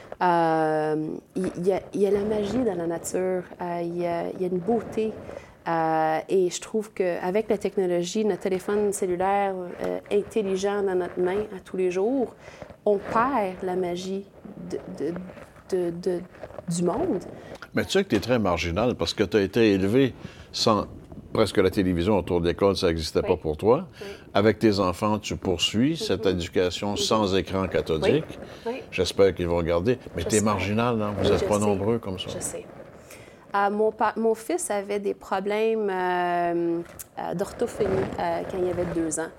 Euh, il, y a, il y a la magie dans la nature, euh, il, y a, il y a une beauté. Euh, et je trouve qu'avec la technologie, notre téléphone cellulaire euh, intelligent dans notre main à tous les jours, on perd la magie de, de, de, de, du monde. Mais tu sais que tu es très marginal parce que tu as été élevé sans presque la télévision autour de l'école, ça n'existait Oui. pas pour toi. Oui. Avec tes enfants, tu poursuis mm-hmm. cette éducation mm-hmm. sans écran cathodique. Oui. Oui. J'espère qu'ils vont regarder. Mais tu es marginal, non? Vous n'êtes Je pas sais. nombreux comme ça. Je sais. Euh, mon, pa- mon fils avait des problèmes euh, euh, d'orthophonie euh, quand il avait deux ans.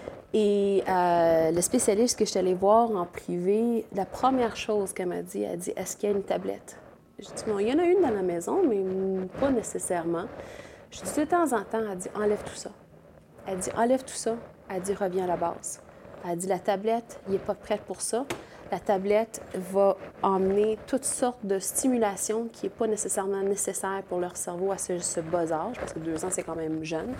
Et euh, le spécialiste que je suis allée voir en privé, la première chose qu'elle m'a dit, elle a dit « Est-ce qu'il y a une tablette? » J'ai dit « Non, il y en a une dans la maison, mais pas nécessairement. » Je dis de temps en temps, elle dit « Enlève tout ça. » Elle dit « Enlève tout ça. » Elle dit « Reviens à la base. » Elle dit « La tablette, il n'est pas prêt pour ça. » La tablette va emmener toutes sortes de stimulations qui n'est pas nécessairement nécessaire pour leur cerveau à ce, ce bas âge, parce que deux ans, c'est quand même jeune.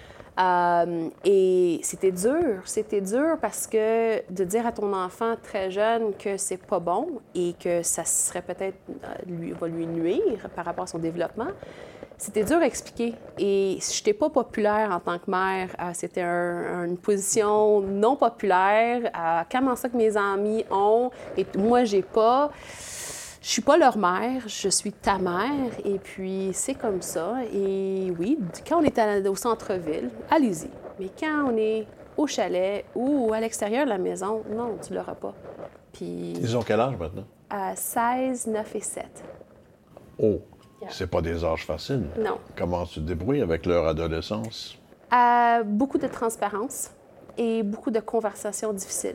Euh, et c'était dur, c'était dur parce que de dire à ton enfant très jeune que c'est pas bon et que ça serait peut-être, lui, va lui nuire par rapport à son développement, c'était dur à expliquer. Et je n'étais pas populaire en tant que mère. Euh, c'était un, une position non populaire. Euh, comment ça que mes amis ont et moi, j'ai pas. Je suis pas leur mère, je suis ta mère. Et puis, c'est comme ça. Et oui, quand on est à, au centre-ville, allez-y. Mais quand on est au chalet ou à l'extérieur de la maison, non, tu l'auras pas. Puis, ils ont quel âge maintenant? Euh, seize, neuf et sept. Oh! C'est pas des âges faciles. Non. Comment tu te débrouilles avec leur adolescence? Euh, beaucoup de transparence et beaucoup de conversations difficiles.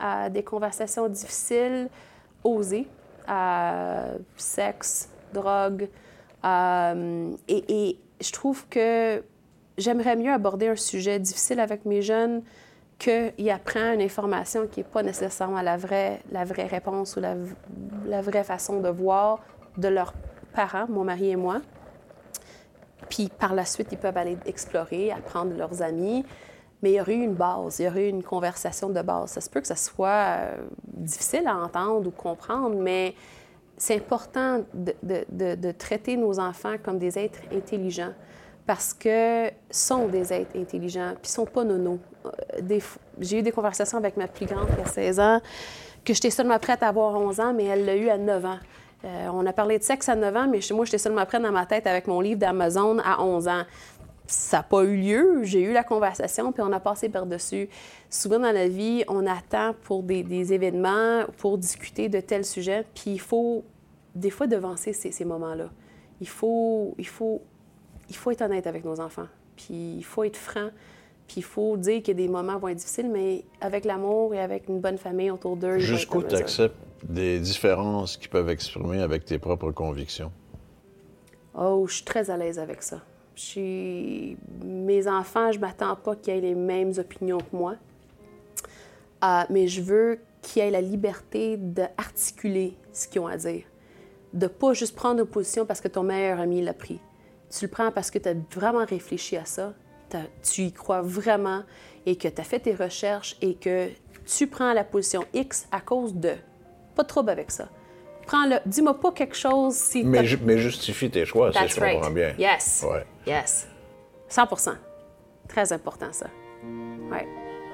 à des conversations difficiles, osées, à sexe, drogue. Euh, et, et je trouve que j'aimerais mieux aborder un sujet difficile avec mes jeunes qu'ils apprennent une information qui n'est pas nécessairement la vraie, la vraie réponse ou la, la vraie façon de voir de leurs parents, mon mari et moi. Puis par la suite, ils peuvent aller explorer, apprendre de leurs amis. Mais il y aurait eu une base, il y aurait eu une conversation de base. Ça se peut que ça soit euh, difficile à entendre ou comprendre, mais c'est important de, de, de, de traiter nos enfants comme des êtres intelligents parce que sont des êtres intelligents, puis ils ne sont pas nonos. Des, j'ai eu des conversations avec ma plus grande qui a seize ans, que j'étais seulement prête à avoir onze ans, mais elle l'a eu à neuf ans. Euh, on a parlé de sexe à neuf ans, mais chez moi, j'étais seulement prête dans ma tête avec mon livre d'Amazon à onze ans. Ça n'a pas eu lieu. J'ai eu la conversation, puis on a passé par-dessus. Souvent dans la vie, on attend pour des, des événements, pour discuter de tels sujets, puis il faut, des fois, devancer ces, ces moments-là. Il faut, il, faut, il faut être honnête avec nos enfants, puis il faut être franc, puis il faut dire que des moments vont être difficiles, mais avec l'amour et avec une bonne famille autour d'eux. Jusqu'où tu acceptes des différences qu'ils peuvent exprimer avec tes propres convictions? Oh, je suis très à l'aise avec ça. Je suis... Mes enfants, je ne m'attends pas qu'ils aient les mêmes opinions que moi, euh, mais je veux qu'ils aient la liberté d'articuler ce qu'ils ont à dire, de ne pas juste prendre une position parce que ton meilleur ami l'a pris. Tu le prends parce que tu as vraiment réfléchi à ça, tu y crois vraiment et que tu as fait tes recherches et que tu prends la position X à cause de. Pas de trouble avec ça. Prends-le. Dis-moi pas quelque chose si... Mais, ju- mais justifie tes choix, That's si je comprends right. bien. Yes. Ouais. Yes. cent pour cent. Très important, ça. Ouais.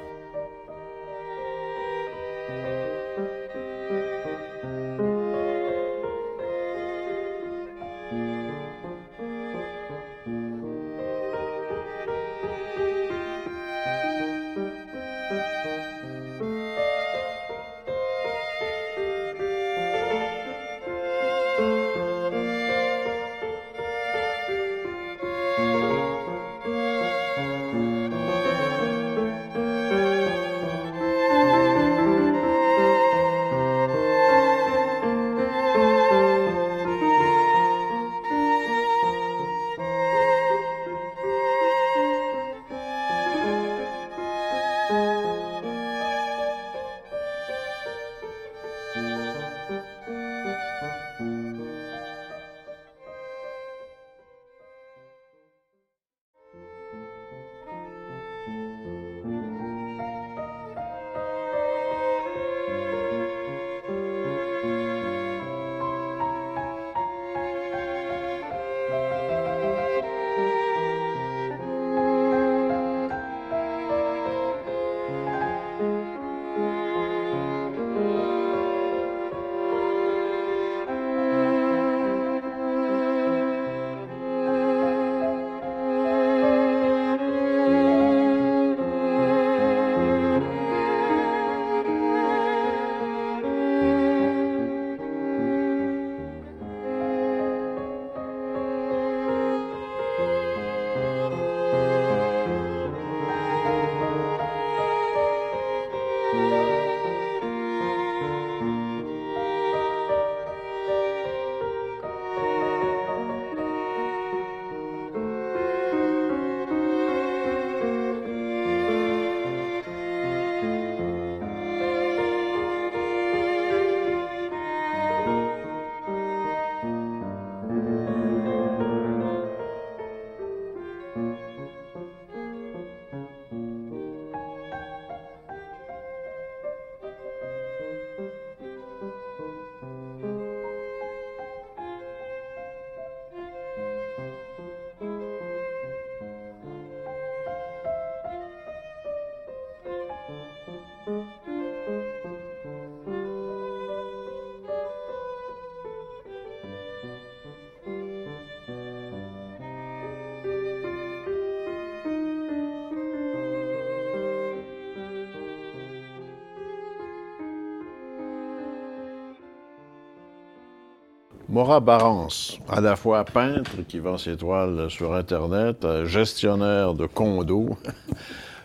Maura Barance, à la fois peintre qui vend ses toiles sur Internet, gestionnaire de condos,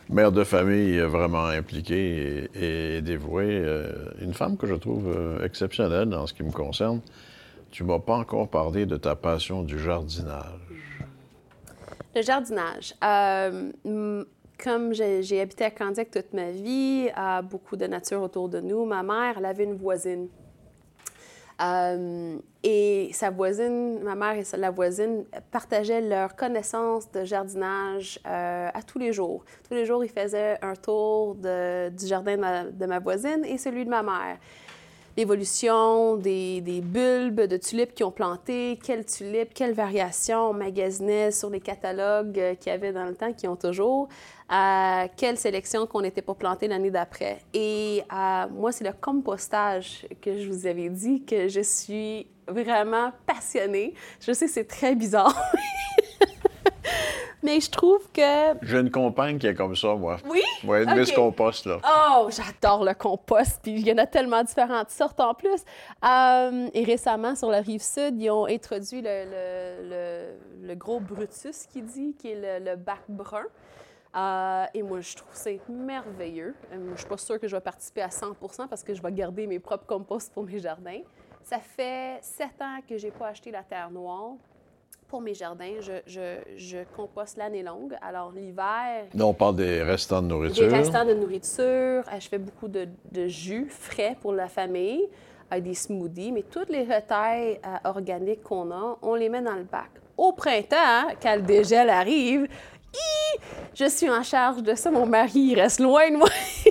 Mère de famille vraiment impliquée et, et dévouée. Euh, une femme que je trouve euh, exceptionnelle en ce qui me concerne. Tu m'as pas encore parlé de ta passion du jardinage. Le jardinage. Euh, m- comme j'ai, j'ai habité à Candiac toute ma vie, à beaucoup de nature autour de nous, ma mère, elle avait une voisine. Euh, et sa voisine, ma mère et la voisine partageaient leur connaissance de jardinage euh, à tous les jours. Tous les jours, ils faisaient un tour de- du jardin de ma, de ma voisine et celui de ma mère. L'évolution des, des bulbes de tulipes qu'ils ont plantés, quelles tulipes, quelles variations on magasinait sur les catalogues euh, qu'il y avait dans le temps, qu'ils ont toujours, euh, quelle sélection qu'on n'était pas plantée l'année d'après. Et euh, moi, c'est le compostage que je vous avais dit que je suis vraiment passionnée. Je sais que c'est très bizarre. Mais je trouve que... J'ai une compagne qui est comme ça, moi. Oui? Oui, une OK. Miss Compost, là. Oh, j'adore le compost. Puis il y en a tellement différentes sortes en plus. Euh, et récemment, sur la rive sud, ils ont introduit le, le, le, le gros Brutus, qui dit, qui est le, le bac brun. Euh, et moi, je trouve ça merveilleux. Euh, je ne suis pas sûre que je vais participer à cent pour cent parce que je vais garder mes propres composts pour mes jardins. Ça fait sept ans que je n'ai pas acheté la terre noire. Pour mes jardins, je, je, je composte l'année longue. Alors, l'hiver... Là, on parle des restants de nourriture. Des restants de nourriture. Euh, Je fais beaucoup de, de jus frais pour la famille, avec des smoothies. Mais toutes les retailles euh, organiques qu'on a, on les met dans le bac. Au printemps, hein, quand le dégel arrive, hi, je suis en charge de ça. Mon mari, il reste loin de moi.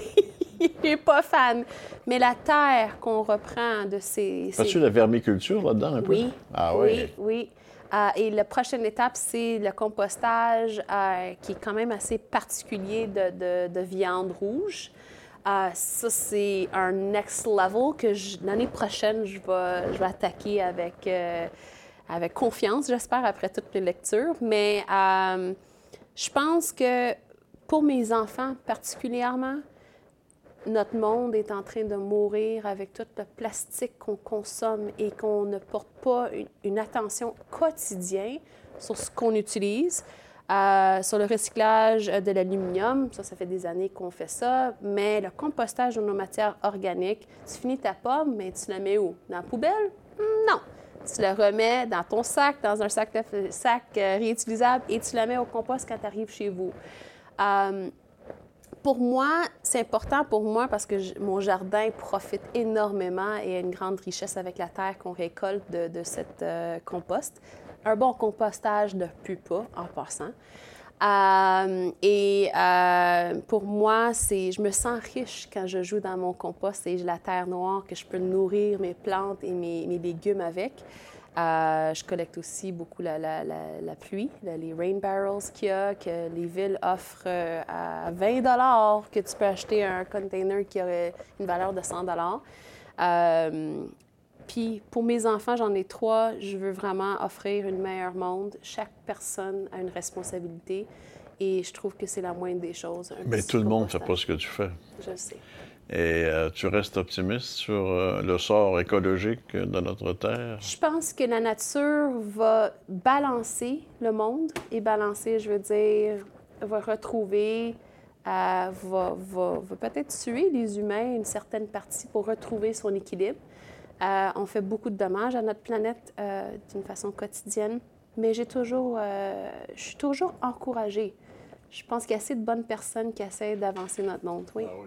Il n'est pas fan. Mais la terre qu'on reprend de ces... ces... As-tu la vermiculture là-dedans, un peu? Oui. Ah oui, oui? oui. Euh, et la prochaine étape, c'est le compostage euh, qui est quand même assez particulier de, de, de viande rouge. Euh, ça, c'est un next level que je- l'année prochaine, je vais, je vais attaquer avec, euh, avec confiance, j'espère, après toutes les lectures. Mais euh, je pense que pour mes enfants particulièrement, notre monde est en train de mourir avec tout le plastique qu'on consomme et qu'on ne porte pas une, une attention quotidienne sur ce qu'on utilise. Euh, sur le recyclage de l'aluminium, ça, ça fait des années qu'on fait ça, mais le compostage de nos matières organiques, tu finis ta pomme, mais tu la mets où? Dans la poubelle? Non. Tu la remets dans ton sac, dans un sac, de, sac euh, réutilisable et tu la mets au compost quand tu arrives chez vous. Euh, Pour moi, c'est important pour moi parce que je- mon jardin profite énormément et a une grande richesse avec la terre qu'on récolte de, de cette euh, compost. Un bon compostage ne pue pas, en passant. Euh, et euh, pour moi, c'est, je me sens riche quand je joue dans mon compost et j'ai la terre noire que je peux nourrir mes plantes et mes, mes légumes avec. Euh, je collecte aussi beaucoup la, la, la, la pluie, la- les rain barrels qu'il y a, que les villes offrent euh, à vingt dollars, que tu peux acheter un container qui aurait une valeur de cent dollars. Euh, puis pour mes enfants, j'en ai trois, je veux vraiment offrir un meilleur monde. Chaque personne a une responsabilité et je trouve que c'est la moindre des choses. un Mais petit tout le monde ne fait pas compostage. ce que tu fais. Je sais. Et euh, tu restes optimiste sur euh, le sort écologique de notre Terre? Je pense que la nature va balancer le monde et balancer, je veux dire, va retrouver, euh, va, va, va peut-être tuer les humains une certaine partie pour retrouver son équilibre. Euh, on fait beaucoup de dommages à notre planète euh, d'une façon quotidienne, mais j'ai toujours, euh, je suis toujours encouragée. Je pense qu'il y a assez de bonnes personnes qui essaient d'avancer notre monde, oui. Ah oui.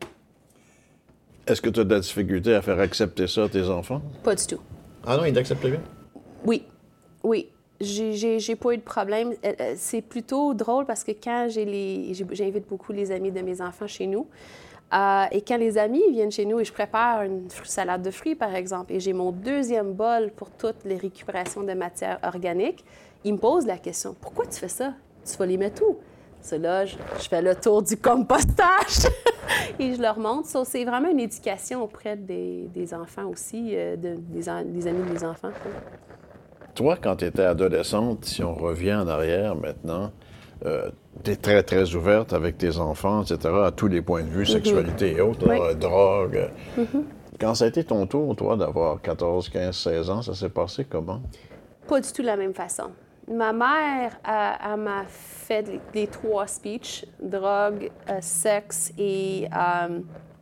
Est-ce que tu as de la difficulté à faire accepter ça à tes enfants? Pas du tout. Ah non, ils l'acceptent bien? Oui, oui. J'ai, j'ai, j'ai pas eu de problème. Euh, euh, C'est plutôt drôle parce que quand j'ai les... j'ai- j'invite beaucoup les amis de mes enfants chez nous, euh, et quand les amis viennent chez nous et je prépare une fr- salade de fruits, par exemple, et j'ai mon deuxième bol pour toutes les récupérations de matières organiques, ils me posent la question, « Pourquoi tu fais ça? Tu vas les mettre où? » C'est là, je, je fais le tour du compostage et je leur montre. Ça, c'est vraiment une éducation auprès des, des enfants aussi, euh, de- des, en- des amis des enfants. Toi, quand tu étais adolescente, si on revient en arrière maintenant, euh, tu es très, très ouverte avec tes enfants, et cetera, à tous les points de vue, sexualité et autres, Oui. là, drogue. Quand ça a été ton tour, toi, d'avoir quatorze, quinze, seize ans, ça s'est passé comment? Pas du tout de la même façon. ma mère, elle, elle m'a fait les, les trois speeches, drogue, euh, sexe et, euh,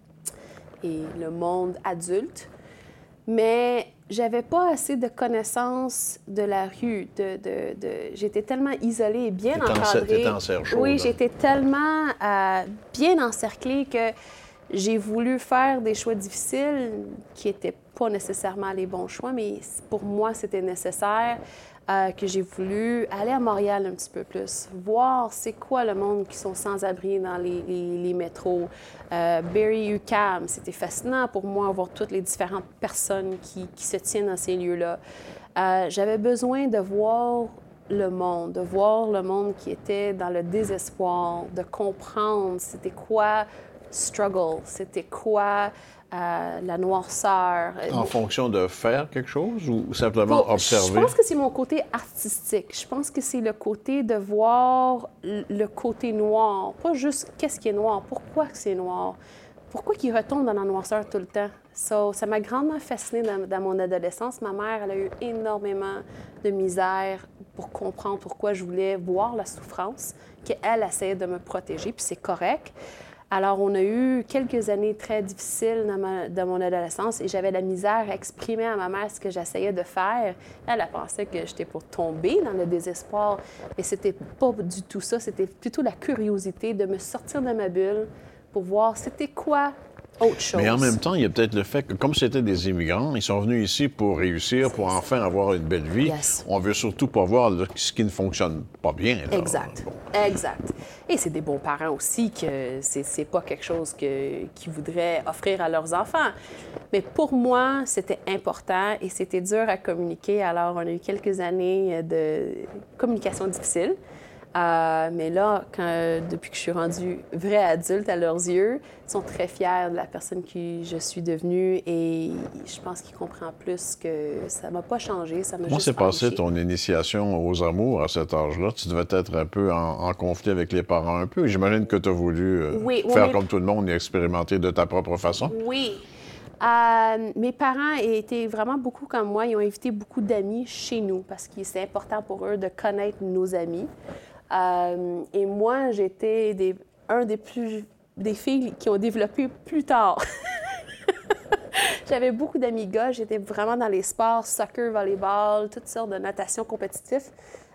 et le monde adulte. Mais j'avais pas assez de connaissances de la rue. De, de, de... J'étais tellement isolée et bien T'étais encadrée. T'étais en serre chaude. Oui, j'étais tellement euh, bien encerclée que j'ai voulu faire des choix difficiles qui n'étaient pas nécessairement les bons choix, mais pour moi, c'était nécessaire. Euh, que j'ai voulu aller à Montréal un petit peu plus, voir c'est quoi le monde qui sont sans-abri dans les, les, les métros. Euh, Barrie U Q A M, c'était fascinant pour moi, voir toutes les différentes personnes qui, qui se tiennent dans ces lieux-là. Euh, j'avais besoin de voir le monde, de voir le monde qui était dans le désespoir, de comprendre c'était quoi struggle, c'était quoi euh, la noirceur. En fonction de faire quelque chose ou simplement Pour, observer? Je pense que c'est mon côté artistique. Je pense que c'est le côté de voir le côté noir. Pas juste qu'est-ce qui est noir, pourquoi c'est noir, pourquoi il retombe dans la noirceur tout le temps. So, ça m'a grandement fascinée dans, dans mon adolescence. Ma mère, elle a eu énormément de misère pour comprendre pourquoi je voulais voir la souffrance, qu'elle essayait de me protéger, puis c'est correct. Alors, on a eu quelques années très difficiles dans, ma, dans mon adolescence et j'avais la misère à exprimer à ma mère ce que j'essayais de faire. Elle, elle pensait que j'étais pour tomber dans le désespoir, mais c'était pas du tout ça. C'était plutôt la curiosité de me sortir de ma bulle pour voir c'était quoi autre chose. Mais en même temps, il y a peut-être le fait que, comme c'était des immigrants, ils sont venus ici pour réussir, pour enfin avoir une belle vie. Yes. On veut surtout pas voir là, ce qui ne fonctionne pas bien. Là. Exact. Bon. Exact. Et c'est des bons parents aussi que c'est, c'est pas quelque chose que, qu'ils voudraient offrir à leurs enfants. Mais pour moi, c'était important et c'était dur à communiquer. Alors, on a eu quelques années de communication difficile. Euh, mais là, quand, depuis que je suis rendue vraie adulte à leurs yeux, ils sont très fiers de la personne qui je suis devenue et je pense qu'ils comprennent plus que ça m'a pas changé, ça m'a Comment juste s'est passée enrichi. ton initiation aux amours à cet âge-là? Tu devais être un peu en, en conflit avec les parents un peu. J'imagine que tu as voulu euh, Oui, oui, faire mais- comme tout le monde et expérimenter de ta propre façon. Oui. Euh, mes parents étaient vraiment beaucoup comme moi. Ils ont invité beaucoup d'amis chez nous parce que c'est important pour eux de connaître nos amis. Euh, et moi, j'étais des, un des plus des filles qui ont développé plus tard. J'avais beaucoup d'amis gars. J'étais vraiment dans les sports, soccer, volleyball, toutes sortes de natation compétitif.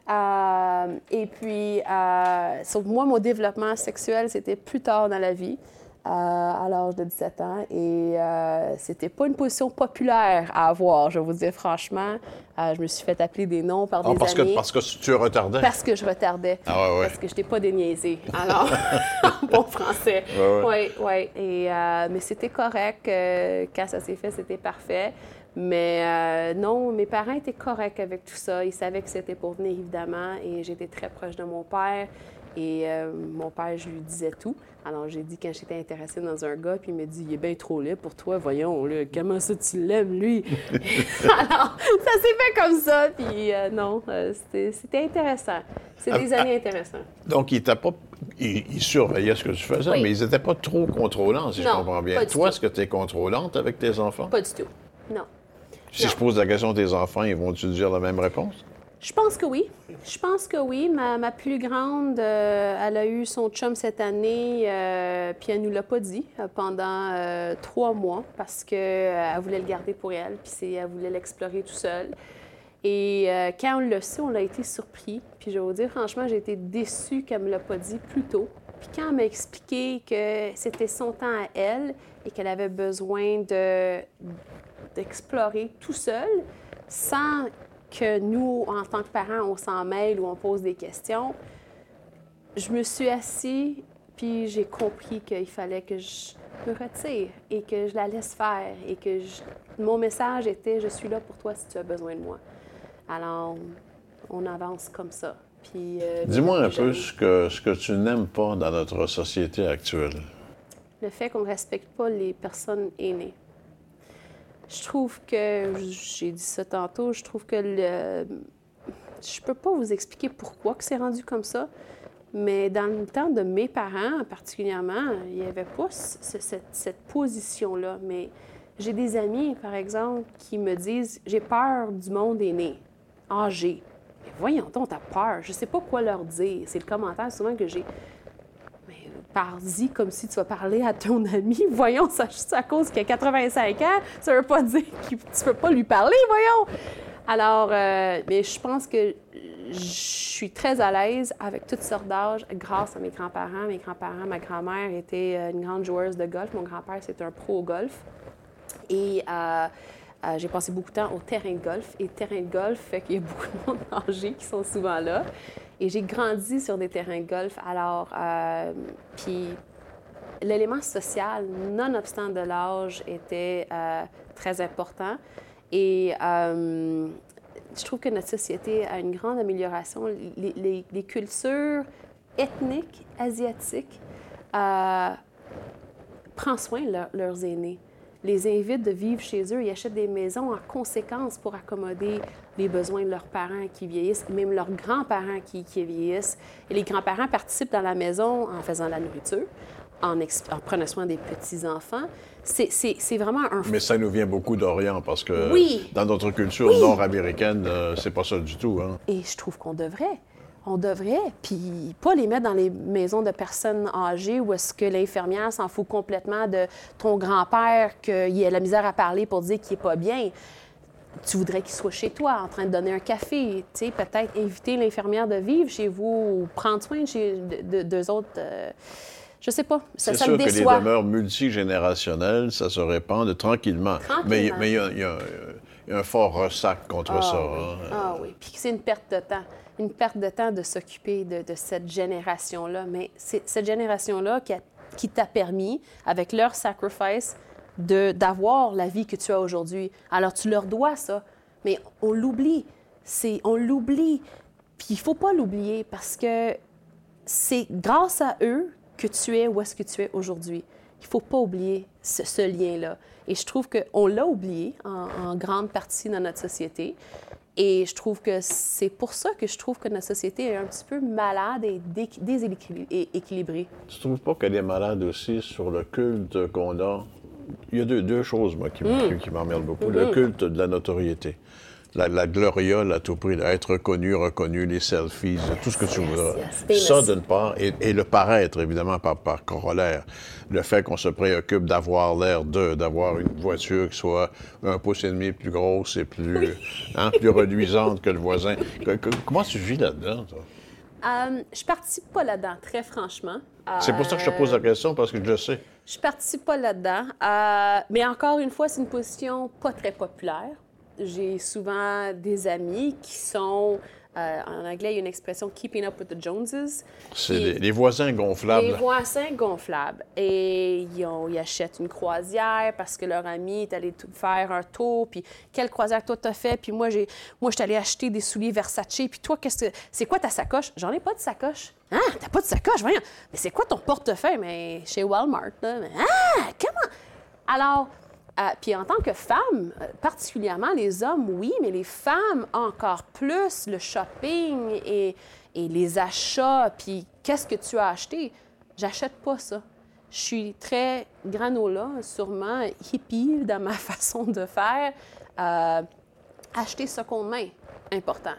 Euh, et puis, euh, sauf moi, mon développement sexuel, c'était plus tard dans la vie. Euh, à l'âge de dix-sept ans. Et euh, c'était pas une position populaire à avoir, je vais vous dire franchement. Euh, je me suis fait appeler des noms par Ah, des parce amis. que, parce que tu retardais? Parce que je retardais. Ah ouais, ouais. Parce que je n'étais pas déniaisée. Alors, bon français. Ouais, Oui, oui. Et, euh, mais c'était correct. Euh, quand ça s'est fait, c'était parfait. Mais euh, non, mes parents étaient corrects avec tout ça. Ils savaient que c'était pour venir, évidemment. Et j'étais très proche de mon père. Et euh, mon père, je lui disais tout. Alors, j'ai dit quand j'étais intéressée dans un gars, puis il me dit « Il est bien trop laid pour toi, voyons, là, comment ça tu l'aimes, lui? » Alors, ça s'est fait comme ça, puis euh, non, euh, c'était, c'était intéressant. C'est des Ah, années intéressantes. Donc, ils, pas, ils, ils surveillaient ce que tu faisais, Oui. mais ils n'étaient pas trop contrôlants, si Non, je comprends bien. pas du Toi, tout. est-ce que tu es contrôlante avec tes enfants? Pas du tout, non. Si non. je pose la question à tes enfants, ils vont-tu dire la même réponse? Je pense que oui. Je pense que oui. Ma, ma plus grande, euh, elle a eu son chum cette année, euh, puis elle nous l'a pas dit euh, pendant euh, trois mois parce qu'elle voulait le garder pour elle, puis c'est, elle voulait l'explorer tout seul. Et euh, quand on l'a su, on a été surpris. Puis je vais vous dire, franchement, j'ai été déçue qu'elle me l'a pas dit plus tôt. Puis quand elle m'a expliqué que c'était son temps à elle et qu'elle avait besoin de, d'explorer tout seul, sans que nous, en tant que parents, on s'en mêle ou on pose des questions, je me suis assise, puis j'ai compris qu'il fallait que je me retire et que je la laisse faire et que je... mon message était « Je suis là pour toi si tu as besoin de moi ». Alors, on avance comme ça. Puis, euh, Dis-moi un puis peu j'aime ce que, ce que tu n'aimes pas dans notre société actuelle. le fait qu'on ne respecte pas les personnes aînées. Je trouve que, j'ai dit ça tantôt, je trouve que le... Je peux pas vous expliquer pourquoi que c'est rendu comme ça, mais dans le temps de mes parents, particulièrement, il n'y avait pas ce- cette, cette position-là. Mais j'ai des amis, par exemple, qui me disent « J'ai peur du monde aîné, âgé. » Mais voyons donc, t'as peur. Je sais pas quoi leur dire. C'est le commentaire souvent que j'ai. Mais parle-y comme si tu vas parler à ton ami. Voyons, ça juste à cause qu'il a quatre-vingt-cinq ans, ça veut pas dire que tu peux pas lui parler, voyons. Alors, euh, mais je pense que je suis très à l'aise avec toutes sortes d'âges grâce à mes grands-parents. Mes grands-parents, ma grand-mère était une grande joueuse de golf. Mon grand-père, c'était un pro au golf. Et euh, euh, j'ai passé beaucoup de temps au terrain de golf. Et terrain de golf fait qu'il y a beaucoup de monde âgé qui sont souvent là. Et j'ai grandi sur des terrains de golf. Alors, euh, puis l'élément social, nonobstant de l'âge, était euh, très important. Et euh, je trouve que notre société a une grande amélioration. Les, les, les cultures ethniques, asiatiques, euh, prennent soin de leur, leurs aînés. Les invitent de vivre chez eux. Ils achètent des maisons en conséquence pour accommoder les besoins de leurs parents qui vieillissent, même leurs grands-parents qui, qui vieillissent. Et les grands-parents participent dans la maison en faisant la nourriture, en, exp- en prenant soin des petits-enfants. C'est, c'est, c'est vraiment un... Mais ça nous vient beaucoup d'Orient, parce que oui. dans notre culture oui. nord-américaine, euh, c'est pas ça du tout. Hein? Et je trouve qu'on devrait. On devrait, puis pas les mettre dans les maisons de personnes âgées où est-ce que l'infirmière s'en fout complètement de ton grand-père, qu'il a la misère à parler pour dire qu'il n'est pas bien. Tu voudrais qu'il soit chez toi, en train de donner un café, tu sais, peut-être inviter l'infirmière de vivre chez vous ou prendre soin de, chez, de, de, d'eux autres. Euh, je sais pas, ça, c'est ça sûr me déçoit. que les demeures multigénérationnelles, ça se répand tranquillement. tranquillement. Mais il mais y, y, y, y a un fort ressac contre ah, ça. Oui. Hein? Ah oui, puis c'est une perte de temps. Une perte de temps de s'occuper de, de cette génération-là. Mais c'est cette génération-là qui, a, qui t'a permis, avec leur sacrifice, de, d'avoir la vie que tu as aujourd'hui. Alors, tu leur dois ça. Mais on l'oublie. C'est, on l'oublie. Puis il ne faut pas l'oublier parce que c'est grâce à eux que tu es où est-ce que tu es aujourd'hui. Il ne faut pas oublier ce, ce lien-là. Et je trouve qu'on l'a oublié en, en grande partie dans notre société. Et je trouve que c'est pour ça que je trouve que notre société est un petit peu malade et déséquilibrée. Tu ne trouves pas qu'elle est malade aussi sur le culte qu'on a? Il y a deux, deux choses, moi, qui, mm. qui, qui m'emmerdent beaucoup. Mm-hmm. Le culte de la notoriété. La, la gloriole à tout prix, d'être reconnu, reconnu, les selfies, yes, tout ce que tu voudras. Yes, yes. Ça, d'une part, et, et le paraître, évidemment, par, par corollaire. Le fait qu'on se préoccupe d'avoir l'air de, d'avoir une voiture qui soit un pouce et demi plus grosse et plus, oui. hein, plus reluisante que le voisin. Que, que, comment tu vis là-dedans, toi? Um, je participe pas là-dedans, très franchement. C'est pour ça que je te pose la question, parce que je le sais. Je participe pas là-dedans. Euh, mais encore une fois, c'est une position pas très populaire. J'ai souvent des amis qui sont, euh, en anglais, il y a une expression « keeping up with the Joneses ». C'est les, les voisins gonflables. Les voisins gonflables. Et ils, ont, ils achètent une croisière parce que leur ami est allé faire un tour. Puis quelle croisière toi t'as fait? Puis moi, j'ai, moi, je suis allée acheter des souliers Versace. Puis toi, qu'est-ce que c'est quoi ta sacoche? J'en ai pas de sacoche. Ah, t'as pas de sacoche? Voyons. Mais c'est quoi ton portefeuille? Mais chez Walmart, là. Mais, ah, comment? Alors... Euh, puis en tant que femme, particulièrement les hommes, oui, mais les femmes encore plus, le shopping et, et les achats, puis qu'est-ce que tu as acheté? J'achète pas ça. Je suis très granola, sûrement hippie dans ma façon de faire. Euh, acheter seconde main, important.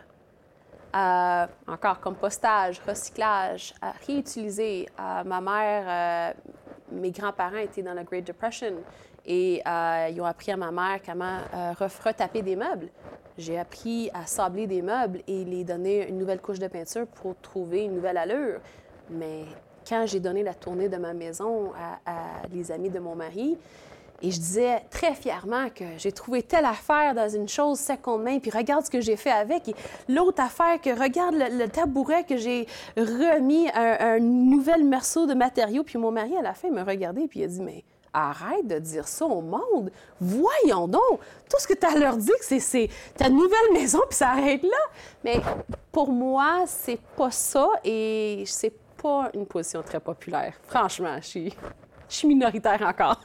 Euh, encore compostage, recyclage, euh, réutiliser. Euh, ma mère, euh, mes grands-parents étaient dans la Great Depression. Et euh, ils ont appris à ma mère comment euh, retaper des meubles. J'ai appris à sabler des meubles et les donner une nouvelle couche de peinture pour trouver une nouvelle allure. Mais quand j'ai donné la tournée de ma maison à, à les amis de mon mari, et je disais très fièrement que j'ai trouvé telle affaire dans une chose seconde main, puis regarde ce que j'ai fait avec. Et l'autre affaire, que regarde le, le tabouret que j'ai remis un, un nouvel morceau de matériaux. Puis mon mari, à la fin, il m'a regardé et il a dit « Mais... arrête de dire ça au monde. Voyons donc. Tout ce que tu as à leur dire, c'est, c'est ta nouvelle maison, puis ça arrête là. Mais pour moi, c'est pas ça et c'est pas une position très populaire. Franchement, je suis, je suis minoritaire encore.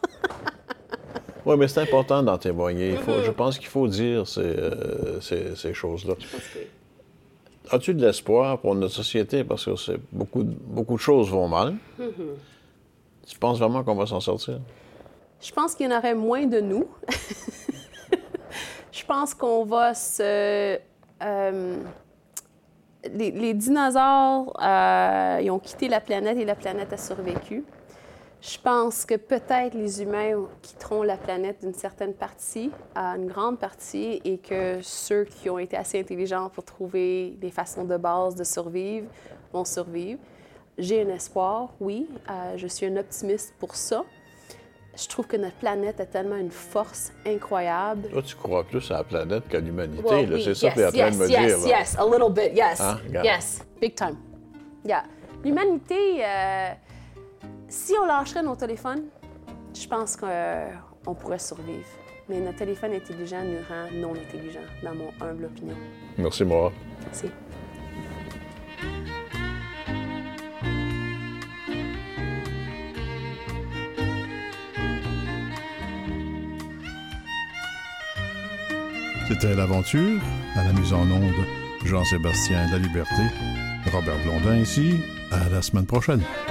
Oui, mais c'est important d'en témoigner. Il faut, mm-hmm. Je pense qu'il faut dire ces, euh, ces, ces choses-là. Je pense que... As-tu de l'espoir pour notre société? Parce que c'est beaucoup, beaucoup de choses vont mal. Mm-hmm. Tu penses vraiment qu'on va s'en sortir? Je pense qu'il y en aurait moins de nous. Je pense qu'on va se... Euh, les, les dinosaures, euh, ils ont quitté la planète et la planète a survécu. Je pense que peut-être les humains quitteront la planète d'une certaine partie, à une grande partie, et que ceux qui ont été assez intelligents pour trouver des façons de base de survivre vont survivre. J'ai un espoir, oui. Euh, je suis un optimiste pour ça. Je trouve que notre planète a tellement une force incroyable. Toi, tu crois plus à la planète qu'à l'humanité, Well, là. oui, C'est ça que tu es en train yes, de me yes, dire, là. Yes, a little bit, yes. Hein? Regarde. Yes, big time. Yeah. L'humanité, euh, si on lâcherait nos téléphones, je pense qu'on euh, pourrait survivre. Mais notre téléphone intelligent nous rend non intelligents, dans mon humble opinion. Merci, Maura. Merci. C'était l'aventure, à la mise en onde, Jean-Sébastien Laliberté, Robert Blondin ici, à la semaine prochaine.